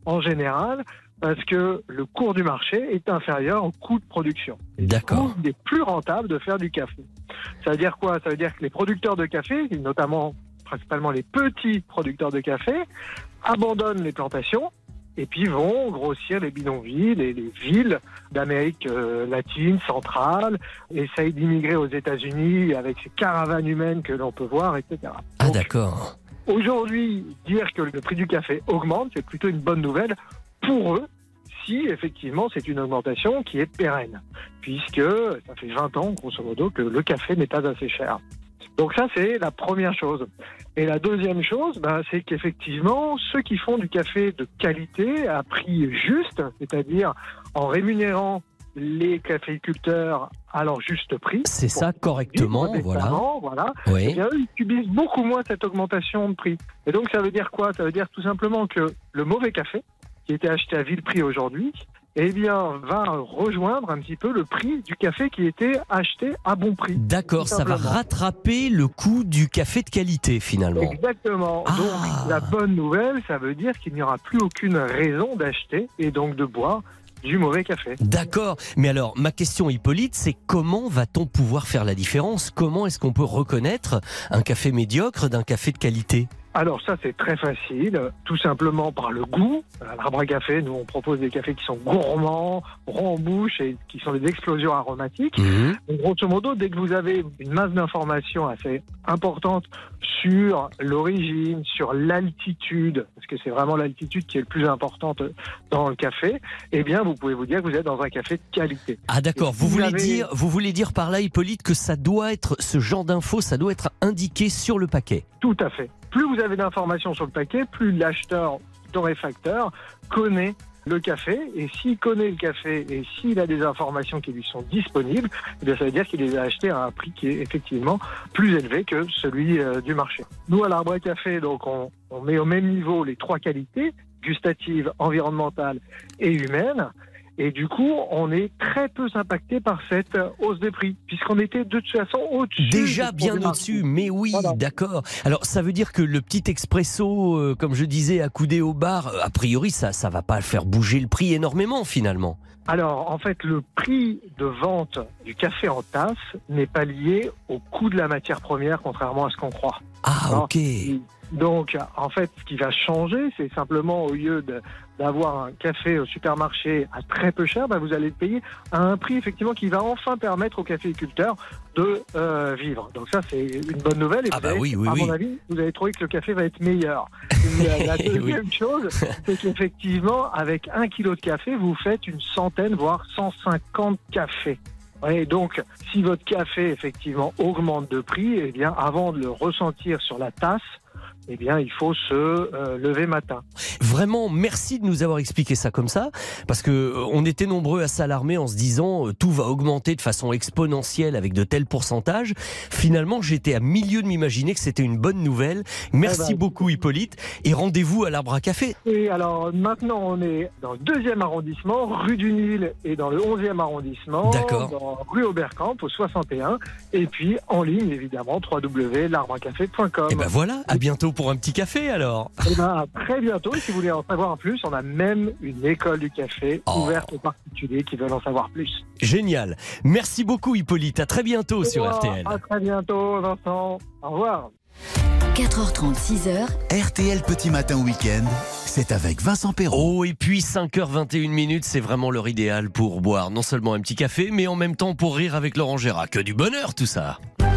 en général parce que le cours du marché est inférieur au coût de production. D'accord. Il est plus rentable de faire du café. Ça veut dire quoi? Ça veut dire que les producteurs de café, notamment principalement les petits producteurs de café, abandonnent les plantations et puis vont grossir les bidonvilles et les villes d'Amérique euh, latine, centrale, essayent d'immigrer aux États-Unis avec ces caravanes humaines que l'on peut voir, et cetera. Ah d'accord. Aujourd'hui, dire que le prix du café augmente, c'est plutôt une bonne nouvelle pour eux, si effectivement c'est une augmentation qui est pérenne, puisque ça fait vingt ans, grosso modo, que le café n'est pas assez cher. Donc ça, c'est la première chose. Et la deuxième chose, ben, c'est qu'effectivement, ceux qui font du café de qualité à prix juste, c'est-à-dire en rémunérant les caféiculteurs à leur juste prix. C'est ça, correctement, voilà. voilà. Oui. Eh bien, eux, ils subissent beaucoup moins cette augmentation de prix. Et donc, ça veut dire quoi? Ça veut dire tout simplement que le mauvais café, qui était acheté à vil prix aujourd'hui, eh bien, va rejoindre un petit peu le prix du café qui était acheté à bon prix. D'accord, ça va rattraper le coût du café de qualité, finalement. Exactement. Ah. Donc, la bonne nouvelle, ça veut dire qu'il n'y aura plus aucune raison d'acheter et donc de boire du mauvais café. D'accord. Mais alors, ma question, Hippolyte, c'est comment va-t-on pouvoir faire la différence? Comment est-ce qu'on peut reconnaître un café médiocre d'un café de qualité? Alors ça, c'est très facile, tout simplement par le goût. À l'Arbre à Café, nous, on propose des cafés qui sont gourmands, ronds en bouche et qui sont des explosions aromatiques. Mmh. Donc, grosso modo, dès que vous avez une masse d'informations assez importante sur l'origine, sur l'altitude, parce que c'est vraiment l'altitude qui est le plus importante dans le café, eh bien, vous pouvez vous dire que vous êtes dans un café de qualité. Ah d'accord, Et si vous, voulez avez... dire, vous voulez dire par là, Hippolyte, que ça doit être, ce genre d'infos, ça doit être indiqué sur le paquet? Tout à fait. Plus vous avez d'informations sur le paquet, plus l'acheteur torréfacteur connaît le café. Et s'il connaît le café et s'il a des informations qui lui sont disponibles, eh bien ça veut dire qu'il les a achetés à un prix qui est effectivement plus élevé que celui euh, du marché. Nous, à l'Arbre à Café, donc, on, on met au même niveau les trois qualités, gustative, environnementale et humaine. Et du coup, on est très peu impacté par cette hausse des prix, puisqu'on était de toute façon au-dessus. Déjà bien au-dessus, mais oui, voilà. D'accord. Alors, ça veut dire que le petit expresso, euh, comme je disais, accoudé au bar, a priori, ça ça va pas faire bouger le prix énormément, finalement. Alors, en fait, le prix de vente du café en tasse n'est pas lié au coût de la matière première, contrairement à ce qu'on croit. Ah, Alors, ok. Donc, en fait, ce qui va changer, c'est simplement, au lieu de, d'avoir un café au supermarché à très peu cher, bah, vous allez le payer à un prix, effectivement, qui va enfin permettre aux caféiculteurs de euh, vivre. Donc ça, c'est une bonne nouvelle. Et ah vous bah avez, oui, oui, à oui. mon avis, vous allez trouver que le café va être meilleur. La, la deuxième oui. chose, c'est qu'effectivement, avec un kilo de café, vous faites une centaine, voire cent cinquante cafés. Et donc, si votre café, effectivement, augmente de prix, eh bien, avant de le ressentir sur la tasse, eh bien, il faut se euh, lever matin. Vraiment, merci de nous avoir expliqué ça comme ça, parce que euh, on était nombreux à s'alarmer en se disant euh, tout va augmenter de façon exponentielle avec de tels pourcentages. Finalement, j'étais à milieu de m'imaginer que c'était une bonne nouvelle. Merci Eh ben, beaucoup, Hippolyte, et rendez-vous à l'Arbre à Café. Et alors, maintenant, on est dans le deuxième arrondissement, rue du Nil, et dans le onzième arrondissement, D'accord. dans rue Oberkamp, au soixante et un, et puis en ligne, évidemment, w w w point l'arbre à café point com. Et ben voilà, à bientôt pour un petit café alors. Et ben, à très bientôt. Et si vous voulez en savoir plus, on a même une école du café Oh. ouverte aux particuliers qui veulent en savoir plus. Génial. Merci beaucoup, Hippolyte. À très bientôt Et sur moi, R T L. À très bientôt, Vincent. Au revoir. quatre heures trente, six heures. R T L Petit Matin Week-end, c'est avec Vincent Perrault. Oh, et puis cinq heures vingt et une minutes, c'est vraiment l'heure idéale pour boire non seulement un petit café, mais en même temps pour rire avec Laurent Gérard. Que du bonheur tout ça.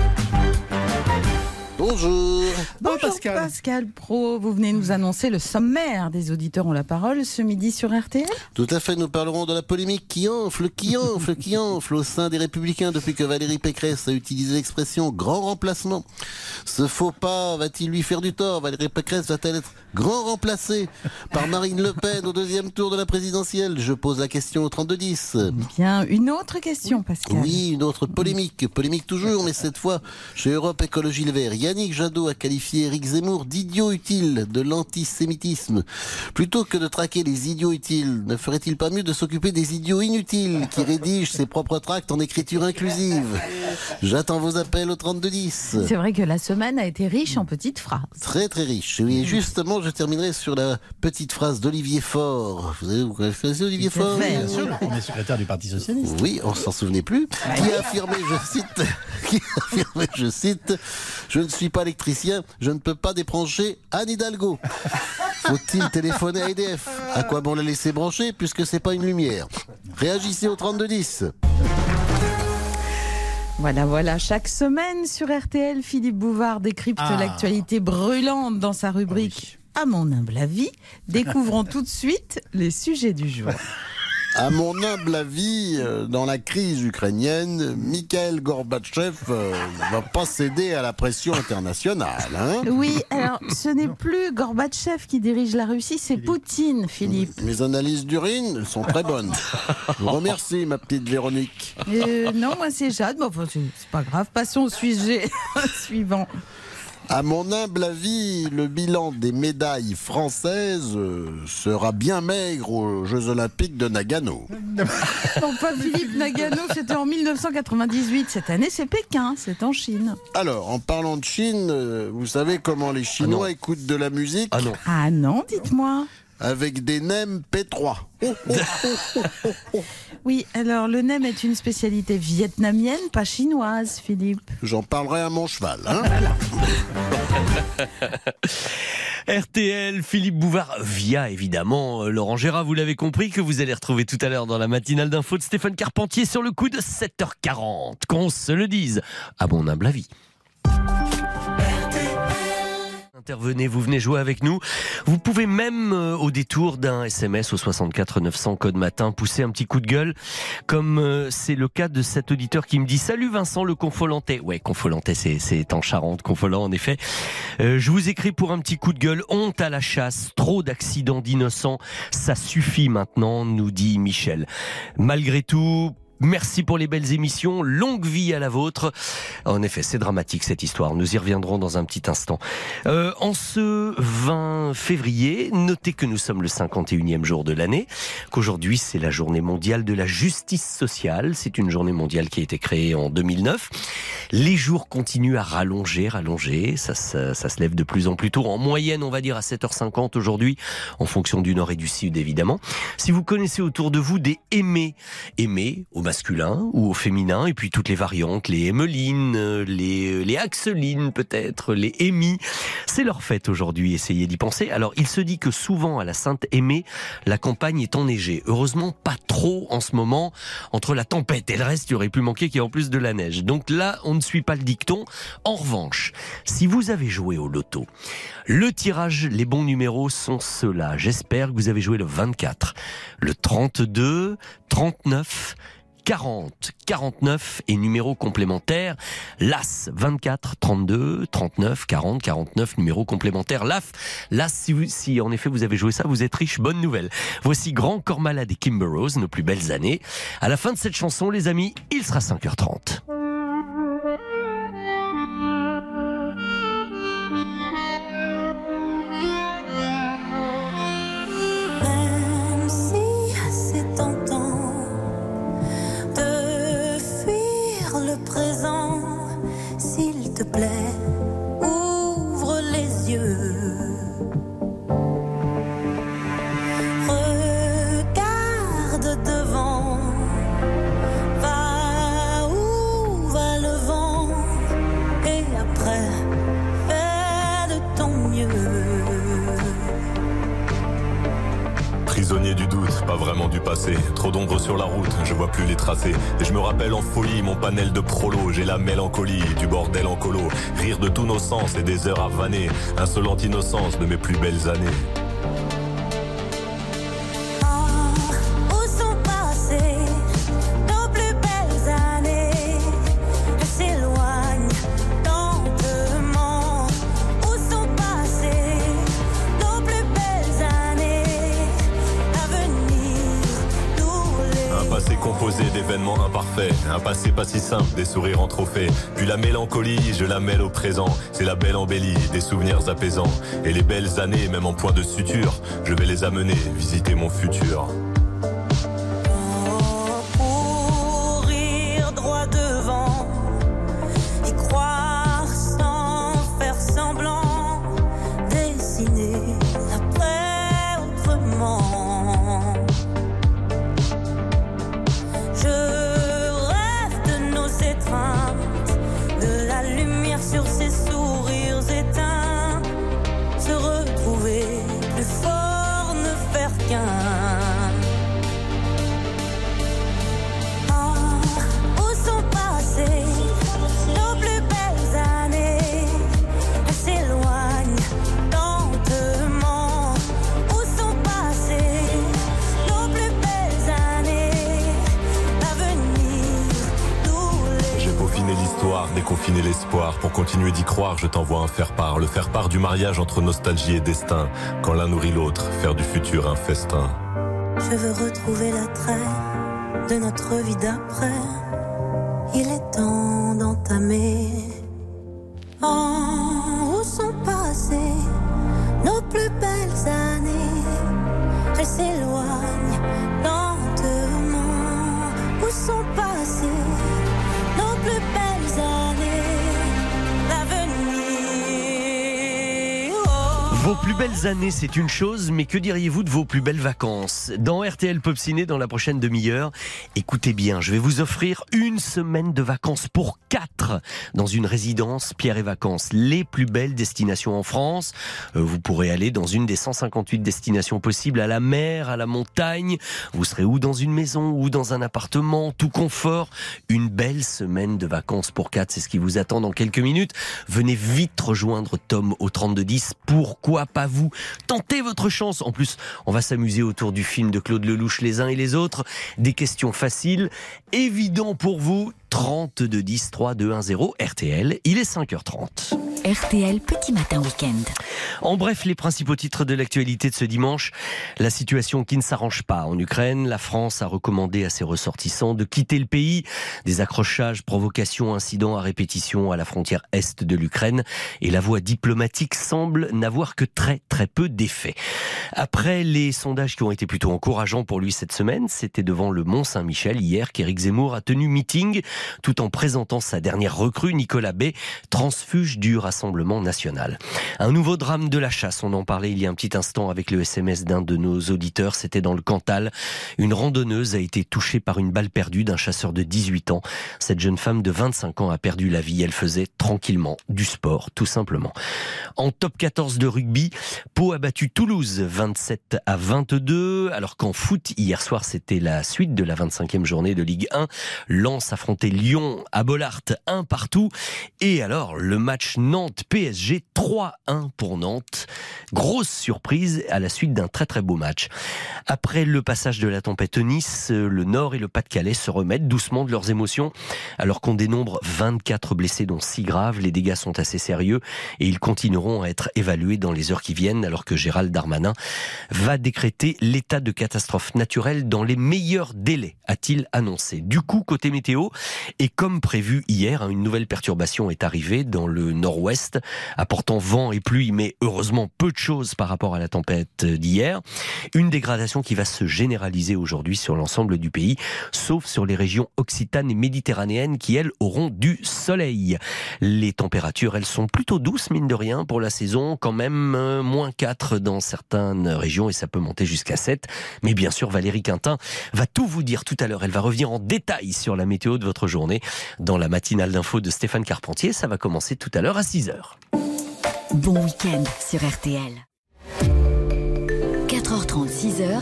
Bonjour. Bonjour Pascal. Pascal Pro, vous venez nous annoncer le sommaire des auditeurs ont la parole ce midi sur R T L. Tout à fait, nous parlerons de la polémique qui enfle, qui enfle, qui enfle au sein des Républicains depuis que Valérie Pécresse a utilisé l'expression grand remplacement. Ce faux pas va-t-il lui faire du tort? Valérie Pécresse va-t-elle être grand remplacée par Marine Le Pen au deuxième tour de la présidentielle? Je pose la question au trente-deux dix. Bien, une autre question, Pascal. Oui, une autre polémique. Polémique toujours, mais cette fois chez Europe Écologie Les Verts. Yannick Yannick Jadot a qualifié Éric Zemmour d'idiot utile, de l'antisémitisme. Plutôt que de traquer les idiots utiles, ne ferait-il pas mieux de s'occuper des idiots inutiles qui rédigent ses propres tracts en écriture inclusive? J'attends vos appels au trente-deux dix. C'est vrai que la semaine a été riche en petites phrases. Très très riche. Oui, et justement, je terminerai sur la petite phrase d'Olivier Faure. Vous savez, vous connaissez Olivier Faure? Bien sûr, le premier secrétaire du Parti Socialiste. Oui, on s'en souvenait plus. Qui a affirmé, je cite, qui a affirmé, je cite, je ne suis pas électricien, je ne peux pas débrancher Anne Hidalgo. Faut-il téléphoner à E D F? À quoi bon la laisser brancher puisque c'est pas une lumière? Réagissez au trente-deux dix. Voilà, voilà. Chaque semaine sur R T L, Philippe Bouvard décrypte Ah. l'actualité brûlante dans sa rubrique À mon humble avis. Découvrons tout de suite les sujets du jour. À mon humble avis, euh, dans la crise ukrainienne, Mikhail Gorbatchev euh, ne va pas céder à la pression internationale. Hein. Oui, alors ce n'est plus Gorbatchev qui dirige la Russie, c'est Poutine, Philippe. Mes analyses d'urine sont très bonnes. Je vous remercie, ma petite Véronique. Euh, non, moi c'est Jade, mais enfin, c'est c'est pas grave. Passons au sujet suivant. À mon humble avis, le bilan des médailles françaises euh, sera bien maigre aux Jeux Olympiques de Nagano. Non, pas Philippe Nagano, c'était en mille neuf cent quatre-vingt-dix-huit. Cette année, c'est Pékin, c'est en Chine. Alors, en parlant de Chine, euh, vous savez comment les Chinois écoutent de la musique? Ah non. Ah non, dites-moi. Avec des N E M P trois. Oui, alors le nem est une spécialité vietnamienne, pas chinoise, Philippe. J'en parlerai à mon cheval. Hein. R T L, Philippe Bouvard, via évidemment euh, Laurent Gérard, vous l'avez compris, que vous allez retrouver tout à l'heure dans la matinale d'info de Stéphane Carpentier sur le coup de sept heures quarante. Qu'on se le dise, à mon humble avis. Intervenez, vous venez jouer avec nous. Vous pouvez même, euh, au détour d'un S M S au soixante-quatre neuf cents code matin, pousser un petit coup de gueule, comme euh, c'est le cas de cet auditeur qui me dit « Salut Vincent le Confolantais ». Ouais, Confolantais, c'est, c'est en Charente, Confolant en effet. Euh, je vous écris pour un petit coup de gueule. Honte à la chasse, trop d'accidents d'innocents, ça suffit maintenant, nous dit Michel. Malgré tout... Merci pour les belles émissions, longue vie à la vôtre. En effet, c'est dramatique cette histoire, nous y reviendrons dans un petit instant. Euh, en ce vingt février, notez que nous sommes le cinquante et unième jour de l'année, qu'aujourd'hui c'est la journée mondiale de la justice sociale, c'est une journée mondiale qui a été créée en deux mille neuf. Les jours continuent à rallonger, rallonger, ça, ça, ça se lève de plus en plus tôt, en moyenne on va dire à sept heures cinquante aujourd'hui, en fonction du nord et du sud évidemment. Si vous connaissez autour de vous des aimés, aimés au masculin ou au féminin, et puis toutes les variantes, les Emmeline, les, les Axeline peut-être, les Émy. C'est leur fête aujourd'hui, essayez d'y penser. Alors il se dit que souvent à la Sainte Aimée, la campagne est enneigée. Heureusement pas trop en ce moment, entre la tempête et le reste, il aurait pu manquer qu'il y ait en plus de la neige. Donc là, on ne suit pas le dicton. En revanche, si vous avez joué au loto, le tirage, les bons numéros sont ceux-là. J'espère que vous avez joué le vingt-quatre, le trente-deux, trente-neuf, quarante, quarante-neuf et numéro complémentaire l'As, vingt-quatre, trente-deux, trente-neuf, quarante, quarante-neuf, numéro complémentaire l'A F. L'As, si, vous, si en effet vous avez joué ça, vous êtes riche, bonne nouvelle. Voici Grand Corps Malade et Kimber Rose, nos plus belles années. À la fin de cette chanson, les amis, il sera cinq heures trente. Même si c'est tentant de fuir le présent, s'il te plaît, ouvre les yeux. Regarde devant, va où va le vent, et après, fais de ton mieux. Prisonnier du doute, pas vraiment du passé. Trop d'ombre sur la route, je vois plus les tracés. Et je me rappelle en folie mon panel de prolo. J'ai la mélancolie du bordel en colo. Rire de tous nos sens et des heures à vanner. Insolente innocence de mes plus belles années. Où sont passées nos plus belles années? Elles s'éloignent lentement. Où sont passées nos plus belles années? L'avenir nous les... Un passé composé d'événements présent imparfait, un passé pas si simple, des sourires en trophée. Puis la mélancolie, je la mêle au présent. C'est la belle embellie, des souvenirs apaisants. Et les belles années, même en point de suture, je vais les amener visiter mon futur. Courir droit devant, y croire sans faire semblant, dessiner l'après autrement. Je rêve de nos étreintes, de la lumière sur ces sourires éteints, se retrouver plus fort, ne faire qu'un. Déconfiner l'espoir, pour continuer d'y croire, je t'envoie un faire-part, le faire-part du mariage entre nostalgie et destin. Quand l'un nourrit l'autre, faire du futur un festin. Je veux retrouver l'attrait de notre vie d'après. Il est temps d'entamer. Oh, où sont passées nos plus belles années? Elles s'éloignent lentement. Où sont passées nos plus belles années? Vos plus belles années, c'est une chose, mais que diriez-vous de vos plus belles vacances? Dans R T L Pop Ciné, dans la prochaine demi-heure, écoutez bien, je vais vous offrir une semaine de vacances pour quatre dans une résidence Pierre et Vacances. Les plus belles destinations en France. Euh, vous pourrez aller dans une des cent cinquante-huit destinations possibles, à la mer, à la montagne. Vous serez ou dans une maison ou dans un appartement, tout confort. Une belle semaine de vacances pour quatre, c'est ce qui vous attend dans quelques minutes. Venez vite rejoindre Tom au trente-deux dix. Pourquoi pas vous? Tentez votre chance. En plus, on va s'amuser autour du film de Claude Lelouch, Les uns et les autres. Des questions faciles, évident pour vous. trente-deux dix, trois deux un zéro, R T L, il est cinq heures trente. R T L Petit Matin Week-end. En bref, les principaux titres de l'actualité de ce dimanche. La situation qui ne s'arrange pas en Ukraine. La France a recommandé à ses ressortissants de quitter le pays. Des accrochages, provocations, incidents à répétition à la frontière est de l'Ukraine. Et la voie diplomatique semble n'avoir que très très peu d'effet. Après les sondages qui ont été plutôt encourageants pour lui cette semaine, c'était devant le Mont-Saint-Michel hier qu'Éric Zemmour a tenu meeting tout en présentant sa dernière recrue, Nicolas Bay, transfuge du Rassemblement national. Un nouveau drame de la chasse, on en parlait il y a un petit instant avec le S M S d'un de nos auditeurs, c'était dans le Cantal. Une randonneuse a été touchée par une balle perdue d'un chasseur de dix-huit ans. Cette jeune femme de vingt-cinq ans a perdu la vie, elle faisait tranquillement du sport, tout simplement. En top quatorze de rugby, Pau a battu Toulouse vingt-sept à vingt-deux, alors qu'en foot, hier soir, c'était la suite de la vingt-cinquième journée de Ligue un. Lens affrontait Lyon à Bollaert, un partout. Et alors, le match Nantes-P S G, trois un pour Nantes. Grosse surprise à la suite d'un très très beau match. Après le passage de la tempête Nice, le Nord et le Pas-de-Calais se remettent doucement de leurs émotions. Alors qu'on dénombre vingt-quatre blessés, dont six graves, les dégâts sont assez sérieux et ils continueront à être évalués dans les heures qui viennent, alors que Gérald Darmanin va décréter l'état de catastrophe naturelle dans les meilleurs délais, a-t-il annoncé. Du coup, côté météo, et comme prévu hier, une nouvelle perturbation est arrivée dans le nord-ouest, apportant vent et pluie, mais heureusement peu de choses par rapport à la tempête d'hier. Une dégradation qui va se généraliser aujourd'hui sur l'ensemble du pays, sauf sur les régions occitanes et méditerranéennes qui, elles, auront du soleil. Les températures, elles sont plutôt douces, mine de rien, pour la saison, quand même euh, moins quatre dans certaines régions et ça peut monter jusqu'à sept. Mais bien sûr, Valérie Quintin va tout vous dire tout à l'heure. Elle va revenir en détail sur la météo de votre journée dans la matinale d'info de Stéphane Carpentier. Ça va commencer tout à l'heure à six heures. Bon week-end sur R T L. quatre heures trente, six heures.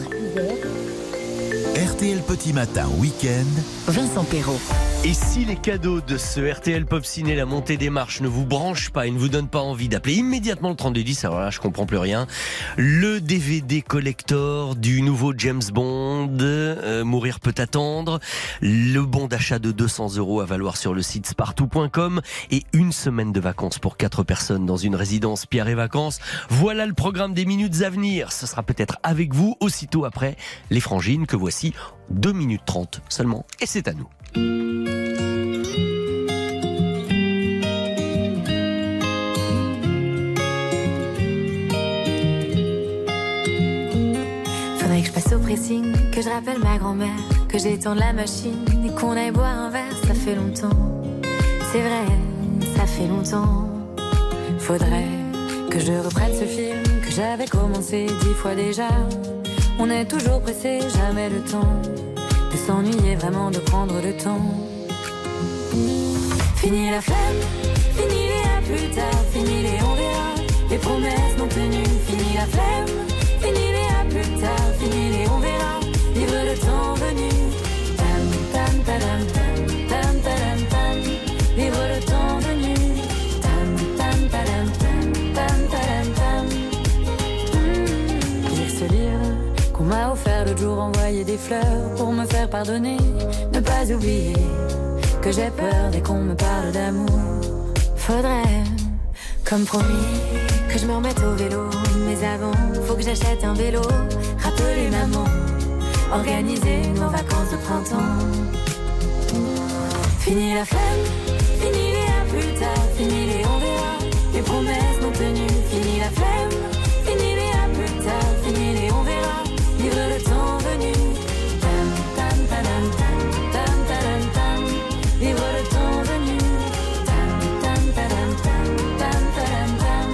R T L Petit Matin Week-end. Vincent Perrault. Et si les cadeaux de ce R T L Pop Ciné, la montée des marches, ne vous branchent pas et ne vous donnent pas envie d'appeler immédiatement le trente-deux dix, alors là je comprends plus rien. Le D V D collector du nouveau James Bond, euh, Mourir peut attendre, le bon d'achat de deux cents euros à valoir sur le site spartou point com et une semaine de vacances pour quatre personnes dans une résidence Pierre et Vacances. Voilà le programme des minutes à venir. Ce sera peut-être avec vous aussitôt après les Frangines que voici. d'ici deux minutes trente seulement. Et c'est à nous. Faudrait que je passe au pressing, que je rappelle ma grand-mère, que je détourne la machine et qu'on aille boire un verre, ça fait longtemps. C'est vrai, ça fait longtemps. Faudrait que je reprenne ce film que j'avais commencé dix fois déjà. On est toujours pressé, jamais le temps de s'ennuyer, vraiment de prendre le temps. Fini la flemme, fini les à plus tard, fini les on verra, les promesses non tenues. Fini la flemme, fini les à plus tard, fini les on verra, vivre le temps venu. Tam tam tadam tam tam tadam tam, vivre le temps venu. Tam tam tadam tam tam tadam tam. Mmh. Lire ce livre qu'on m'a offert l'autre jour, envoyer des fleurs pour me faire pardonner, ne pas oublier que j'ai peur dès qu'on me parle d'amour. Faudrait, comme promis, que je me remette au vélo. Mais avant, faut que j'achète un vélo, rappeler maman, organiser nos vacances de printemps. Fini la flemme, fini les à plus tard, fini les on verra, les promesses non tenues. Fini la flemme, fini les à plus tard, fini les on verra, vivre le temps venu. Tam tam tadam tam tam tadam tam, vivre le temps venu. Tam tam tadam tam tam tadam tam.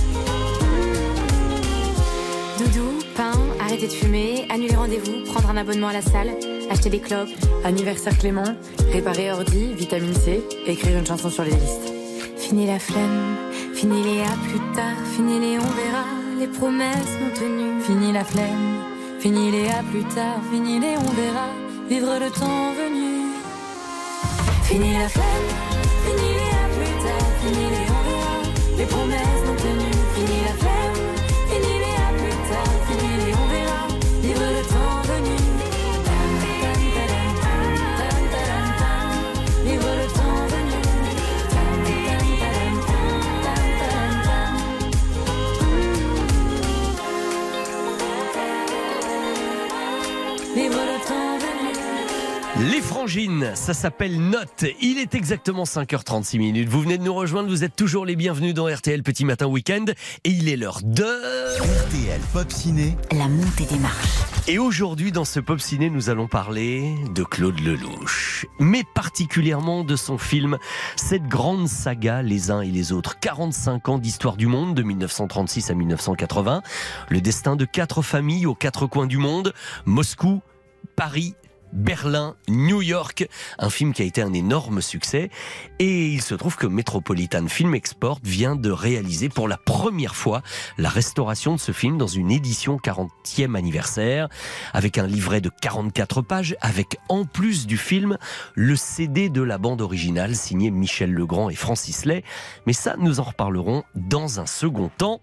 Doudou, pain, arrêter de fumer, annuler rendez-vous, prendre un abonnement à la salle, acheter des clopes, anniversaire Clément, réparer ordi, vitamine C, écrire une chanson sur les listes. Fini la flemme, fini les à plus tard, fini les on verra, les promesses non tenues. Fini la flemme, fini les à plus tard, fini les on verra, vivre le temps venu. Fini la flemme, fini les à plus tard, fini les on verra, les promesses non tenues. Fini la flemme, fini les à plus tard, fini les on verra, vivre le temps venu. Tam tam tadam tam tam tadam tam, vivre le temps venu. Tam tam tadam tam tam tadam tam. Vivre le temps venu. Les Frangines, ça s'appelle Note. Il est exactement cinq heures trente-six minutes. Vous venez de nous rejoindre, vous êtes toujours les bienvenus dans R T L Petit Matin Week-end. Et il est l'heure de... R T L Pop Ciné, la montée des marches. Et aujourd'hui, dans ce Pop Ciné, nous allons parler de Claude Lelouch. Mais particulièrement de son film, cette grande saga, Les uns et les autres. quarante-cinq ans d'histoire du monde, de mille neuf cent trente-six à mille neuf cent quatre-vingts. Le destin de quatre familles aux quatre coins du monde. Moscou, Paris, Berlin, New York, un film qui a été un énorme succès. Et il se trouve que Metropolitan Film Export vient de réaliser pour la première fois la restauration de ce film dans une édition quarantième anniversaire, avec un livret de quarante-quatre pages, avec en plus du film le C D de la bande originale signé Michel Legrand et Francis Lay. Mais ça, nous en reparlerons dans un second temps.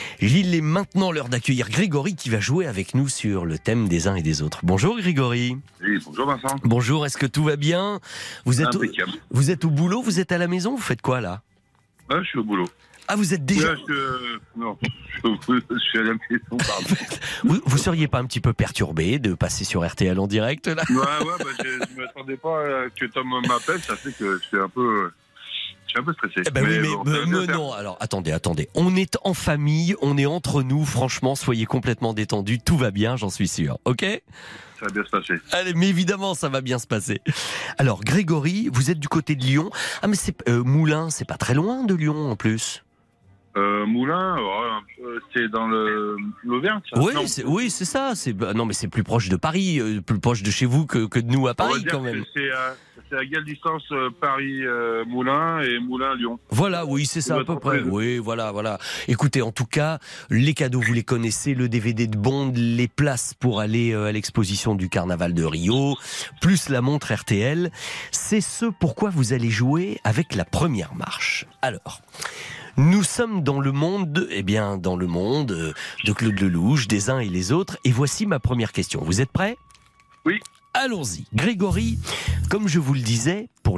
Il est maintenant l'heure d'accueillir Grégory qui va jouer avec nous sur le thème des uns et des autres. Bonjour Grégory. Oui, bonjour Vincent. Bonjour, est-ce que tout va bien? Vous êtes, au, Impeccable. vous êtes au boulot, vous êtes à la maison, vous faites quoi là? Ah, je suis au boulot. Ah, vous êtes déjà... Ouais, je... Non, je... je suis à la maison, pardon. vous, vous seriez pas un petit peu perturbé de passer sur R T L en direct là? Ouais, ouais, bah, je ne m'attendais pas que Tom m'appelle, ça fait que je suis un peu... Je suis un peu stressé. Eh ben mais oui, mais, bon, mais- ça va bien mais faire. non, alors attendez, attendez. On est en famille, on est entre nous, franchement, soyez complètement détendus, tout va bien, j'en suis sûr, ok? Ça va bien se passer. Allez, mais évidemment, ça va bien se passer. Alors, Grégory, vous êtes du côté de Lyon. Ah, mais c'est euh, Moulins, c'est pas très loin de Lyon en plus. Euh, Moulin, euh, c'est dans le l'Auvergne, ça? Oui, Non. c'est, oui, c'est ça. C'est, bah, non, mais c'est plus proche de Paris, euh, plus proche de chez vous que, que de nous à On va Paris dire quand que même. C'est à, c'est à égale distance euh, Paris-Moulin et Moulin-Lyon. Voilà, oui, c'est ça à peu près. Oui, voilà, voilà. Écoutez, en tout cas, les cadeaux, vous les connaissez, le D V D de Bond, les places pour aller euh, à l'exposition du Carnaval de Rio, plus la montre R T L. C'est ce pourquoi vous allez jouer avec la première marche. Alors... Nous sommes dans le monde, eh bien, dans le monde euh, de Claude Lelouch, des uns et les autres. Et voici ma première question. Vous êtes prêts? Oui. Allons-y. Grégory, comme je vous le disais, pour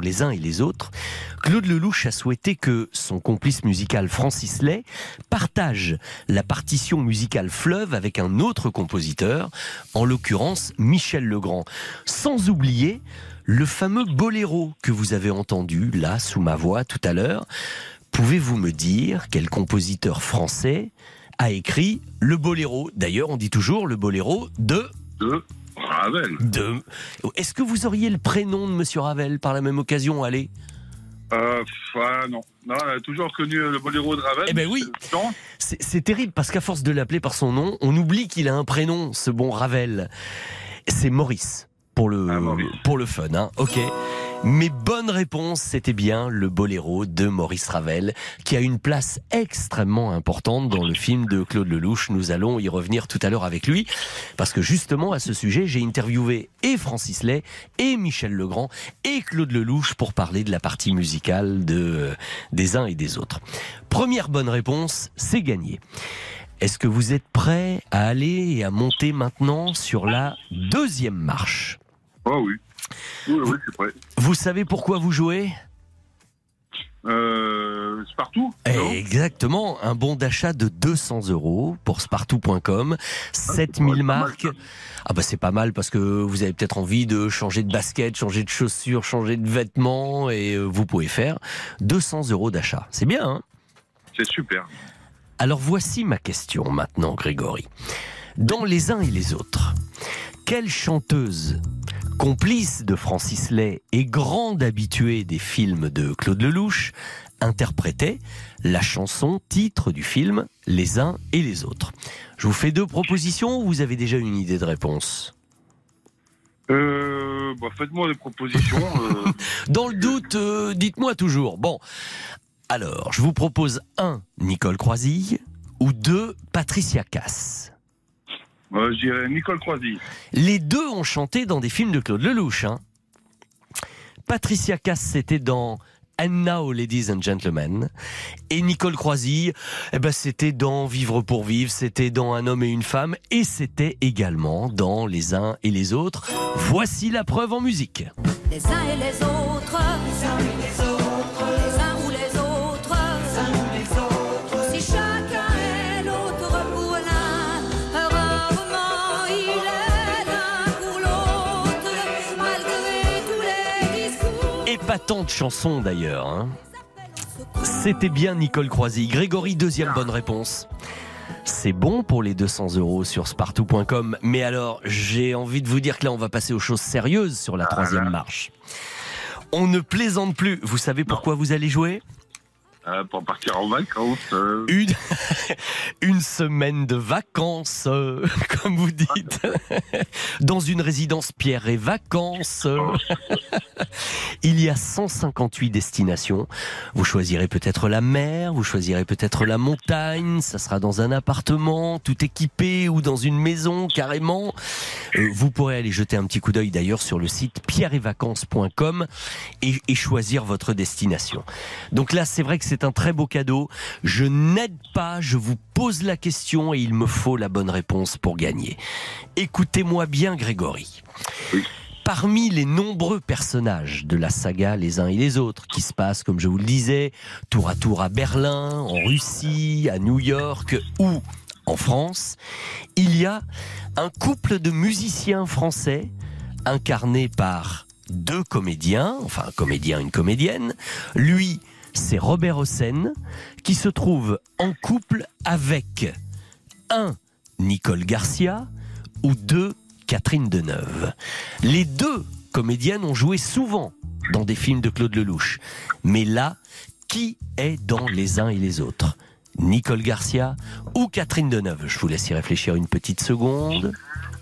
les uns et les autres, Claude Lelouch a souhaité que son complice musical Francis Lay partage la partition musicale fleuve avec un autre compositeur, en l'occurrence Michel Legrand. Sans oublier le fameux boléro que vous avez entendu là sous ma voix tout à l'heure. Pouvez-vous me dire quel compositeur français a écrit le boléro? D'ailleurs, on dit toujours le boléro de... De Ravel. De... Est-ce que vous auriez le prénom de Monsieur Ravel par la même occasion? Allez. Euh, ah, non. Non, on a toujours connu le boléro de Ravel. Eh ben oui. C'est, c'est terrible parce qu'à force de l'appeler par son nom, on oublie qu'il a un prénom, ce bon Ravel. C'est Maurice. Pour le, ah, Maurice. Pour le fun, hein. Ok. Mais bonne réponse, c'était bien le boléro de Maurice Ravel, qui a une place extrêmement importante dans le film de Claude Lelouch. Nous allons y revenir tout à l'heure avec lui, parce que justement à ce sujet, j'ai interviewé et Francis Lay, et Michel Legrand, et Claude Lelouch pour parler de la partie musicale de, des uns et des autres. Première bonne réponse, c'est gagné. Est-ce que vous êtes prêts à aller et à monter maintenant sur la deuxième marche? Oh oui. Oui, oui, c'est prêt. Vous savez pourquoi vous jouez? Euh, Spartoo. Exactement, un bon d'achat de deux cents euros pour Spartoo point com, sept mille marques. Ah bah c'est pas mal parce que vous avez peut-être envie de changer de basket, changer de chaussures, changer de vêtements et vous pouvez faire deux cents euros d'achat. C'est bien, hein? C'est super. Alors voici ma question maintenant, Grégory. Dans Les uns et les autres, quelle chanteuse, complice de Francis Lay et grande habituée des films de Claude Lelouch, interprétait la chanson titre du film Les uns et les autres? Je vous fais deux propositions ou vous avez déjà une idée de réponse? Euh, bah faites-moi des propositions. Euh... Dans le doute, euh, dites-moi toujours. Bon, alors, je vous propose un, Nicole Croisille, ou deux, Patricia Cass. Euh, je dirais Nicole Croisille. Les deux ont chanté dans des films de Claude Lelouch. Hein. Patricia Cass, c'était dans And Now, Ladies and Gentlemen. Et Nicole Croisille, eh ben, c'était dans Vivre pour vivre, c'était dans Un homme et une femme, et c'était également dans Les uns et les autres. Voici la preuve en musique. Les uns et les autres, les uns et les autres, les uns ou les autres, les uns ou les autres. Si chacun est l'autre pour l'un, rarement il est l'un pour l'autre, malgré tous les discours. Épatante chanson d'ailleurs. Hein. C'était bien Nicole Croisille. Grégory, deuxième bonne réponse. C'est bon pour les deux cents euros sur Spartoo point com. Mais alors, j'ai envie de vous dire que là, on va passer aux choses sérieuses sur la troisième marche. On ne plaisante plus. Vous savez pourquoi vous allez jouer ? Euh, pour partir en vacances. Euh... Une... une semaine de vacances, euh, comme vous dites. Dans une résidence Pierre et Vacances. Il y a cent cinquante-huit destinations. Vous choisirez peut-être la mer, vous choisirez peut-être la montagne. Ça sera dans un appartement, tout équipé, ou dans une maison, carrément. Euh, vous pourrez aller jeter un petit coup d'œil d'ailleurs sur le site pierre et vacances point com et, et choisir votre destination. Donc là, c'est vrai que c'est C'est un très beau cadeau. Je n'aide pas, je vous pose la question et il me faut la bonne réponse pour gagner. Écoutez-moi bien, Grégory. Oui. Parmi les nombreux personnages de la saga Les uns et les autres, qui se passent, comme je vous le disais, tour à tour à Berlin, en Russie, à New York ou en France, il y a un couple de musiciens français incarné par deux comédiens, enfin un comédien et une comédienne. Lui, c'est Robert Hossein, qui se trouve en couple avec un, Nicole Garcia, ou deux, Catherine Deneuve. Les deux comédiennes ont joué souvent dans des films de Claude Lelouch. Mais là, qui est dans Les uns et les autres ? Nicole Garcia ou Catherine Deneuve ? Je vous laisse y réfléchir une petite seconde.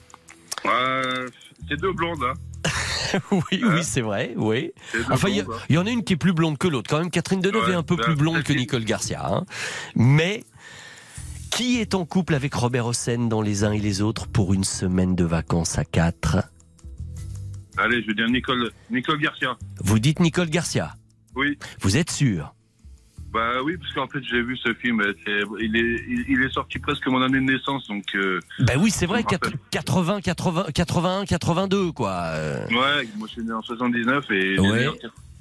Euh, c'est deux blondes, hein. oui, oui, c'est vrai, oui. Enfin, il y, y en a une qui est plus blonde que l'autre. Quand même, Catherine Deneuve ouais, est un peu plus blonde que Nicole Garcia. Hein. Mais qui est en couple avec Robert Hossein dans Les uns et les autres pour une semaine de vacances à quatre ? Allez, je vais dire Nicole, Nicole Garcia. Vous dites Nicole Garcia ? Oui. Vous êtes sûr ? Bah oui, parce qu'en fait j'ai vu ce film, c'est, il, est, il, il est sorti presque mon année de naissance, donc... Euh, bah oui, c'est vrai, quatre-vingts, quatre-vingts, quatre-vingt-un, quatre-vingt-deux, quoi. Ouais, moi je suis né en soixante-dix-neuf et... Ouais.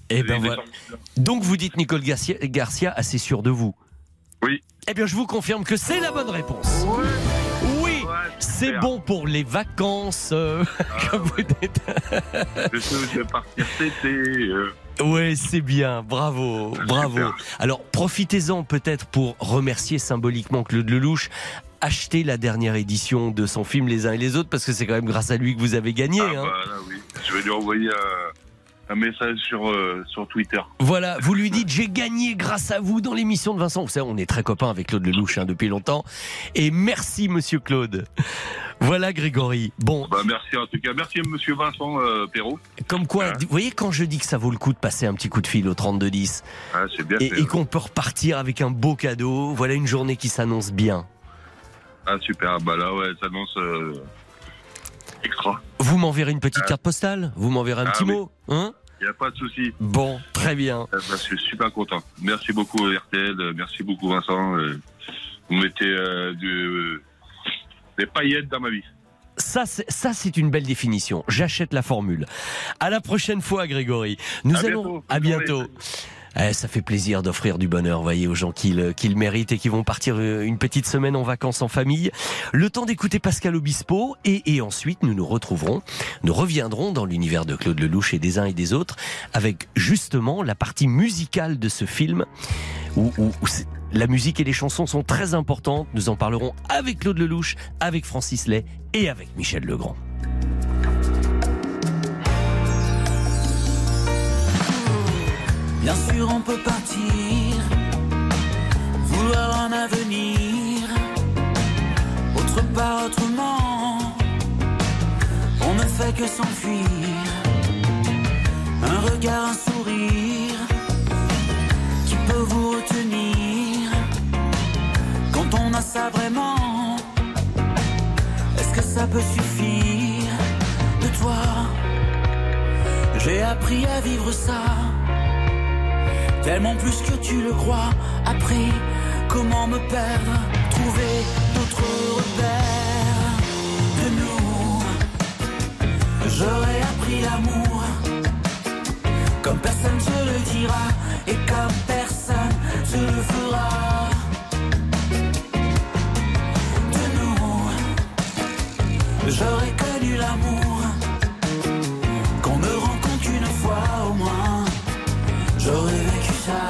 Eh ben Il est voilà. sorti là. Donc vous dites Nicole Garcia, Garcia assez sûr de vous. Oui. Eh bien je vous confirme que c'est la bonne réponse. Oui, c'est bon pour les vacances. euh, comme vous dites. Je sais où je vais partir cet été. euh. Ouais, c'est bien, bravo, bravo. Super. Alors profitez-en peut-être pour remercier symboliquement Claude Lelouch. Achetez la dernière édition de son film Les uns et les autres, parce que c'est quand même grâce à lui que vous avez gagné. Ah, hein. bah, là, oui. Je vais lui envoyer un, un message sur, euh, sur Twitter. Voilà, vous lui dites j'ai gagné grâce à vous dans l'émission de Vincent. Vous savez, on est très copains avec Claude Lelouch hein, depuis longtemps. Et merci Monsieur Claude. Voilà Grégory. Bon, Bah, merci en tout cas. Merci Monsieur Vincent euh, Perrault. comme quoi, vous voyez quand je dis que ça vaut le coup de passer un petit coup de fil au trente-deux dix Ah, c'est bien et, fait. et qu'on peut repartir avec un beau cadeau, voilà une journée qui s'annonce bien. Ah, super. Bah là, ouais, ça annonce euh, extra. Vous m'enverrez une petite carte postale. Vous m'enverrez un Ah petit oui. mot, hein? Il n'y a pas de souci. Bon, très bien. Eh ben, je suis super content. Merci beaucoup R T L. euh, Merci beaucoup Vincent. euh, Vous mettez euh, du, euh, des paillettes dans ma vie. Ça, c'est, ça, c'est une belle définition. J'achète la formule. À la prochaine fois, Grégory. Nous À allons. bientôt. À Bonne journée. bientôt. Eh, ça fait plaisir d'offrir du bonheur, voyez, aux gens qui le, qui le méritent et qui vont partir euh, une petite semaine en vacances en famille. Le temps d'écouter Pascal Obispo et, et ensuite nous nous retrouverons, nous reviendrons dans l'univers de Claude Lelouch et des uns et des autres avec justement la partie musicale de ce film où, où, où c'est- la musique et les chansons sont très importantes. Nous en parlerons avec Claude Lelouch, avec Francis Lay et avec Michel Legrand. Bien sûr on peut partir, vouloir un avenir, autre part autrement, on ne fait que s'enfuir, un regard, un sourire, qui peut vous retenir, quand on a ça vraiment, est-ce que ça peut suffire? De toi, j'ai appris à vivre ça. Tellement plus que tu le crois. Appris comment me perdre, trouver d'autres repères. De nous, j'aurais appris l'amour comme personne te le dira et comme personne te le fera. De nous, j'aurais connu l'amour qu'on ne rencontre qu'une fois au moins. J'aurais vécu ça.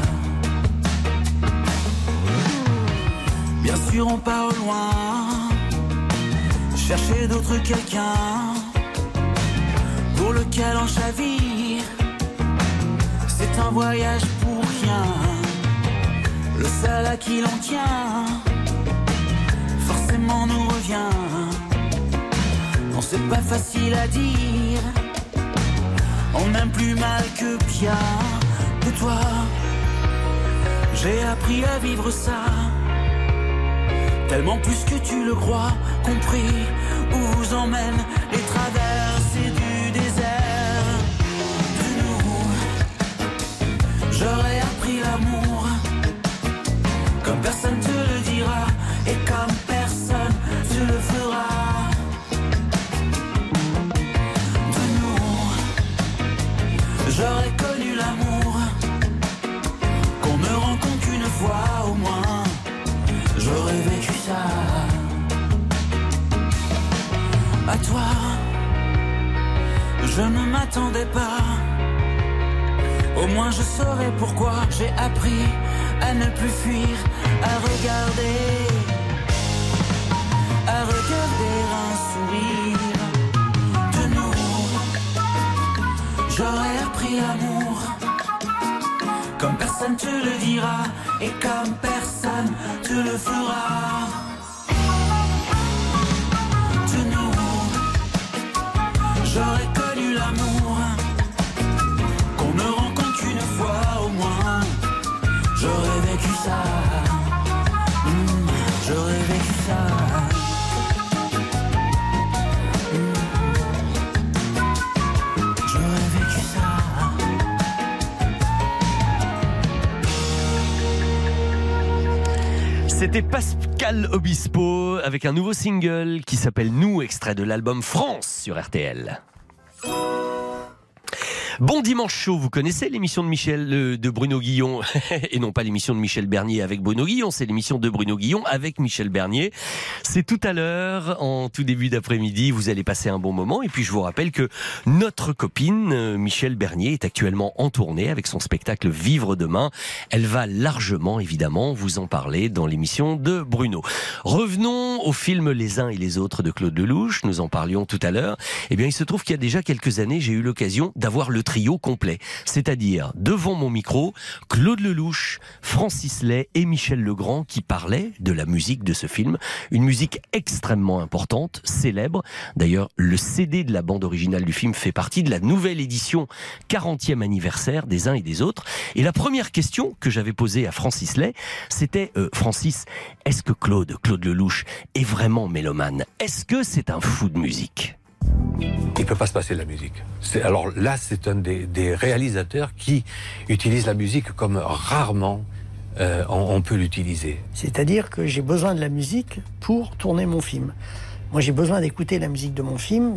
Bien sûr on part au loin, chercher d'autres quelqu'un pour lequel on chavire. C'est un voyage pour rien, le seul à qui l'on tient forcément nous revient. Non, c'est pas facile à dire, on aime plus mal que bien. De toi, j'ai appris à vivre ça, tellement plus que tu le crois, compris où vous emmènent les traversées du désert. De nous, j'aurais appris l'amour comme personne te le dira et comme personne te le fera. De nous, j'aurais connu l'amour qu'on ne rencontre qu'une fois au moins. J'aurais vécu ça. À toi, je ne m'attendais pas. Au moins je saurais pourquoi j'ai appris à ne plus fuir, à regarder, à regarder un sourire. De nous, j'aurais appris l'amour comme personne te le dira et comme personne te le fera. De nous, j'aurais connu l'amour qu'on ne rencontre qu'une fois au moins. J'aurais vécu ça. Mmh, j'aurais vécu ça. Mmh, j'aurais vécu ça. C'était Pascal Obispo avec un nouveau single qui s'appelle Nous, extrait de l'album France sur R T L. Bon dimanche chaud, vous connaissez l'émission de Michel euh, de Bruno Guillon et non pas l'émission de Michel Bernier avec Bruno Guillon, c'est l'émission de Bruno Guillon avec Michel Bernier. C'est tout à l'heure, en tout début d'après-midi, vous allez passer un bon moment et puis je vous rappelle que notre copine euh, Michel Bernier est actuellement en tournée avec son spectacle Vivre demain. Elle va largement évidemment vous en parler dans l'émission de Bruno. Revenons au film Les uns et les autres de Claude Lelouch, nous en parlions tout à l'heure. Eh bien il se trouve qu'il y a déjà quelques années, j'ai eu l'occasion d'avoir le trio complet. C'est-à-dire, devant mon micro, Claude Lelouch, Francis Lay et Michel Legrand qui parlaient de la musique de ce film. Une musique extrêmement importante, célèbre. D'ailleurs, le C D de la bande originale du film fait partie de la nouvelle édition quarantième anniversaire des uns et des autres. Et la première question que j'avais posée à Francis Lay, c'était euh, Francis, est-ce que Claude, Claude Lelouch, est vraiment mélomane? Est-ce que c'est un fou de musique? Il ne peut pas se passer de la musique. C'est, alors là, c'est un des, des réalisateurs qui utilise la musique comme rarement euh, on, on peut l'utiliser. C'est-à-dire que j'ai besoin de la musique pour tourner mon film. Moi, j'ai besoin d'écouter la musique de mon film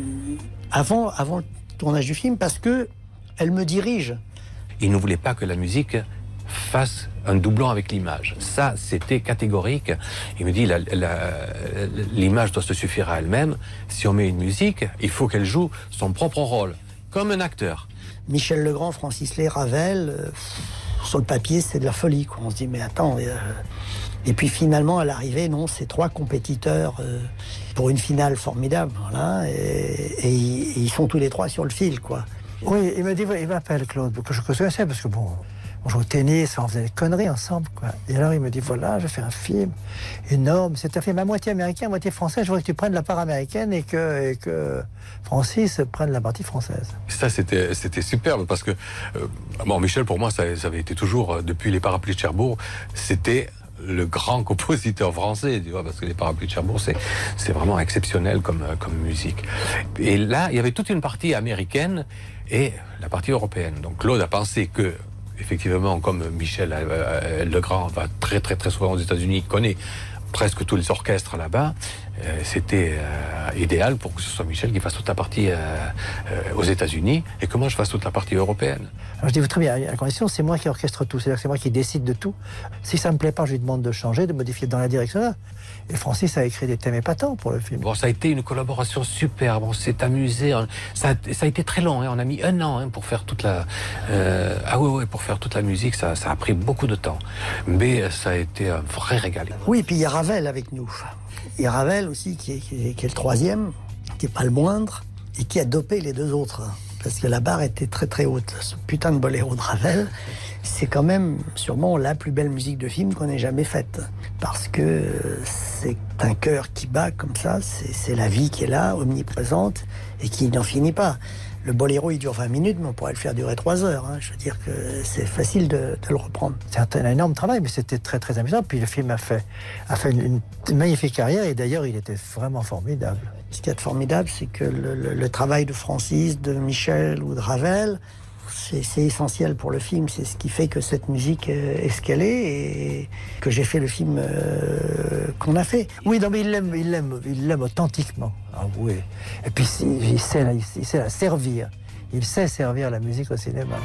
avant, avant le tournage du film parce que elle me dirige. Il ne voulait pas que la musique fasse un doublon avec l'image. Ça, c'était catégorique. Il me dit, la, la, l'image doit se suffire à elle-même. Si on met une musique, il faut qu'elle joue son propre rôle, comme un acteur. Michel Legrand, Francis Lay, Ravel, euh, sur le papier, c'est de la folie, quoi. On se dit, mais attends... Euh... Et puis finalement, à l'arrivée, non, c'est trois compétiteurs euh, pour une finale formidable, voilà, et, et, et ils sont tous les trois sur le fil, quoi. Oui, il me dit, il m'appelle Claude, que je connaissais, parce que bon... On jouait au tennis, on faisait des conneries ensemble, quoi. Et alors il me dit, voilà, je fais un film énorme. C'est un film à moitié américain, à moitié français. Je voudrais que tu prennes la part américaine et que, et que Francis prenne la partie française. Ça, c'était, c'était superbe parce que, euh, bon, Michel, pour moi, ça, ça avait été toujours, depuis les Parapluies de Cherbourg, c'était le grand compositeur français, tu vois, parce que les Parapluies de Cherbourg, c'est, c'est vraiment exceptionnel comme, comme musique. Et là, il y avait toute une partie américaine et la partie européenne. Donc Claude a pensé que, effectivement, comme Michel euh, Legrand va très très très souvent aux États-Unis, connaît presque tous les orchestres là-bas, euh, c'était euh, idéal pour que ce soit Michel qui fasse toute la partie euh, euh, aux États-Unis et que moi je fasse toute la partie européenne. Alors je dis très bien, la condition, c'est moi qui orchestre tout, c'est-à-dire que c'est moi qui décide de tout. Si ça me plaît pas, je lui demande de changer, de modifier dans la direction là. Et Francis a écrit des thèmes épatants pour le film. Bon, ça a été une collaboration superbe, on s'est amusé, ça a, ça a été très long, hein. On a mis un an hein, pour faire toute la, euh, ah oui, oui, pour faire toute la musique, ça, ça a pris beaucoup de temps, mais ça a été un vrai régal. Oui, et puis il y a Ravel avec nous. Il y a Ravel aussi qui est, qui est, qui est le troisième, qui est pas le moindre et qui a dopé les deux autres, parce que la barre était très très haute. Ce putain de boléro de Ravel, c'est quand même sûrement la plus belle musique de film qu'on ait jamais faite. Parce que c'est un cœur qui bat comme ça, c'est, c'est la vie qui est là, omniprésente, et qui n'en finit pas. Le boléro, il dure vingt minutes, mais on pourrait le faire durer trois heures. Hein. Je veux dire que c'est facile de, de le reprendre. C'est un, un énorme travail, mais c'était très très amusant. Puis le film a fait, a fait une, une magnifique carrière, et d'ailleurs, il était vraiment formidable. Ce qui est formidable, c'est que le, le, le travail de Francis, de Michel ou de Ravel, c'est, c'est essentiel pour le film. C'est ce qui fait que cette musique est ce qu'elle est et que j'ai fait le film euh, qu'on a fait. Oui, non, mais il l'aime, il l'aime, il l'aime authentiquement. Ah oui. Et puis il sait, la, il sait la servir. Il sait servir la musique au cinéma.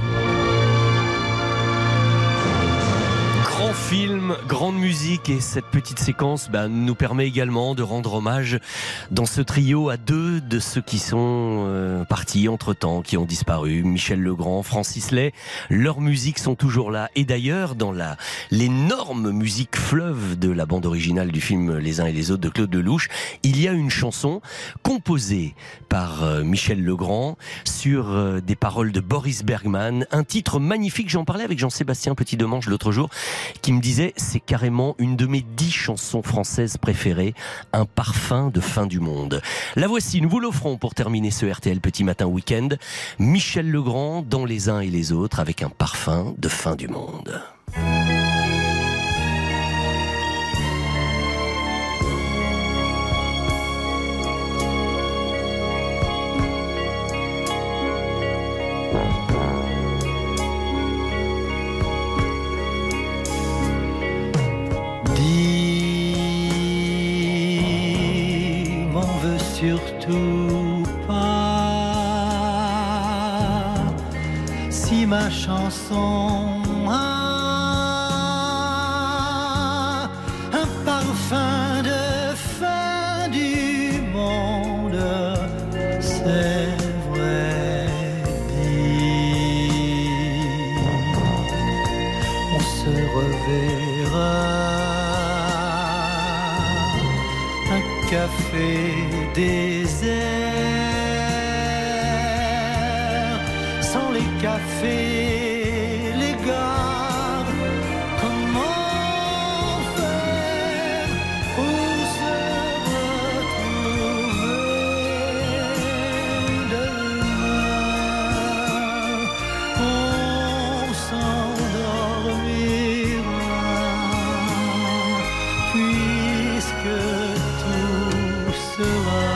Grand film, grande musique, et cette petite séquence bah, nous permet également de rendre hommage dans ce trio à deux de ceux qui sont euh, partis entre-temps, qui ont disparu, Michel Legrand, Francis Lay. Leurs musiques sont toujours là, et d'ailleurs dans la l'énorme musique fleuve de la bande originale du film Les uns et les autres de Claude Lelouch, il y a une chanson composée par euh, Michel Legrand sur euh, des paroles de Boris Bergman, un titre magnifique. J'en parlais avec Jean-Sébastien Petit-Demange l'autre jour, qui me disait, c'est carrément une de mes dix chansons françaises préférées, un parfum de fin du monde. La voici, nous vous l'offrons pour terminer ce R T L Petit Matin Week-end. Michel Legrand dans Les uns et les autres avec un parfum de fin du monde. Surtout pas, si ma chanson a un parfum de fin du monde, c'est vrai dit. On se reverra, un café désert, sans les cafés, les gares. Comment faire pour se retrouver demain? On s'endormira, puisque tout sera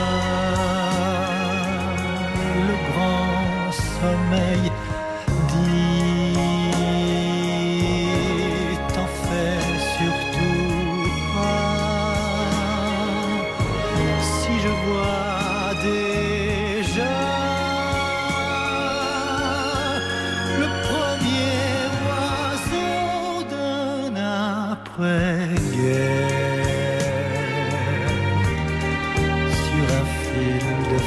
le grand sommeil. Dis, t'en fais surtout pas. Si je vois déjà le premier oiseau d'un après-guerre sur un fil de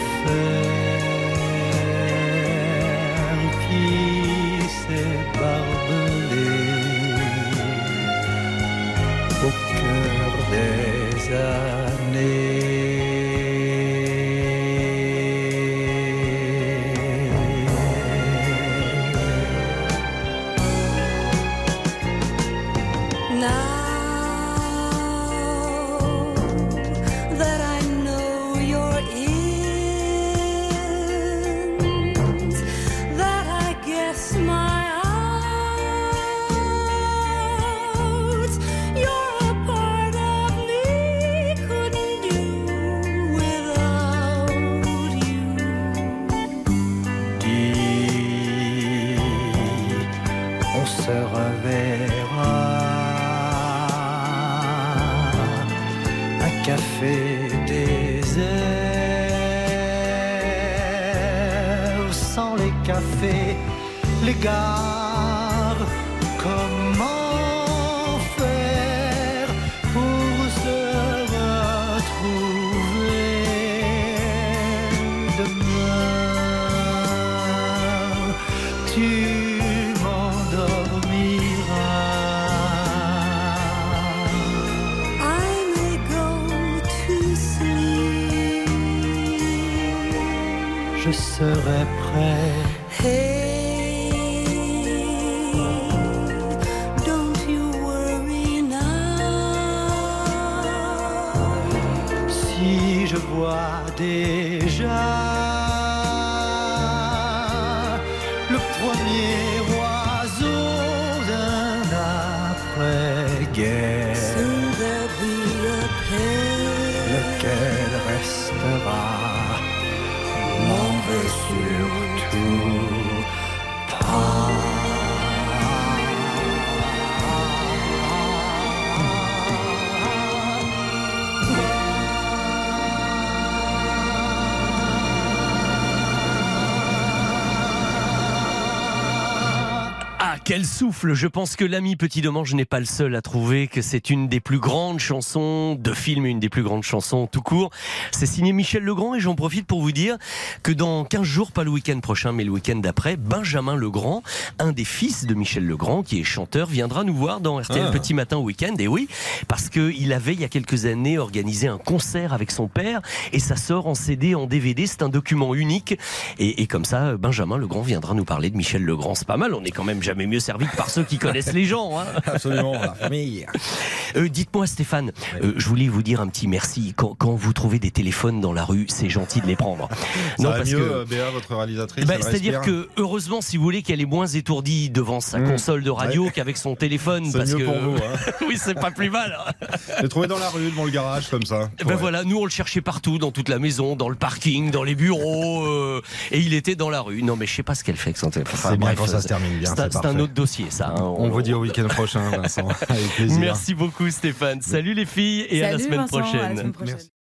fer qui s'est barbelé au cœur des Now that I know your ends, that I guess my outs, you're a part of me, couldn't do without you. Dis, on se reverra, un café désert, sans les cafés, les gares. Comment faire pour se retrouver demain? Tu m'endormiras. I may go to sleep. Je serai prêt. Hey, don't you worry now. Si je vois déjà le premier oiseau d'un après-guerre, Soon there'll be a pair. lequel restera, n'en veux surtout pas. Ah, quel souffle! Je pense que l'ami Petit Domange n'est pas le seul à trouver que c'est une des plus grandes chansons de film, une des plus grandes chansons tout court. C'est signé Michel Legrand et j'en profite pour vous dire que dans quinze jours, pas le week-end prochain, mais le week-end d'après, Benjamin Legrand, un des fils de Michel Legrand, qui est chanteur, viendra nous voir dans R T L Ah. Petit Matin Week-end. Et oui, parce qu'il avait, il y a quelques années, organisé un concert avec son père et ça sort en C D, en D V D. C'est un document unique. Et, et comme ça, Benjamin Legrand viendra nous parler de Michel Legrand. C'est pas mal, on est quand même jamais mieux servi que par ceux qui connaissent les gens. Hein. Absolument, la famille. Euh, dites-moi Stéphane, euh, je voulais vous dire un petit merci. Quand, quand vous trouvez des téléphones dans la rue, c'est gentil de les prendre. Ça va mieux, euh, Béa, votre réalisatrice Bah, elle c'est-à-dire respire que, heureusement, si vous voulez, qu'elle est moins étourdie devant sa Mmh. console de radio Ouais. qu'avec son téléphone. C'est parce mieux que... pour vous, hein. Oui, c'est pas plus mal. J'ai trouvé dans la rue, devant le garage, comme ça. Ben voilà, nous on le cherchait partout, dans toute la maison, dans le parking, dans les bureaux, euh, et il était dans la rue. Non mais je sais pas ce qu'elle fait avec son téléphone. C'est bien quand ça se termine bien, C'est un, c'est c'est un parfait. autre dossier ça. hein. On vous dit au week-end prochain, Vincent. Avec plaisir. Merci beaucoup Stéphane. Salut les filles et à la Salut, semaine Vincent, à la prochaine. semaine prochaine. Merci.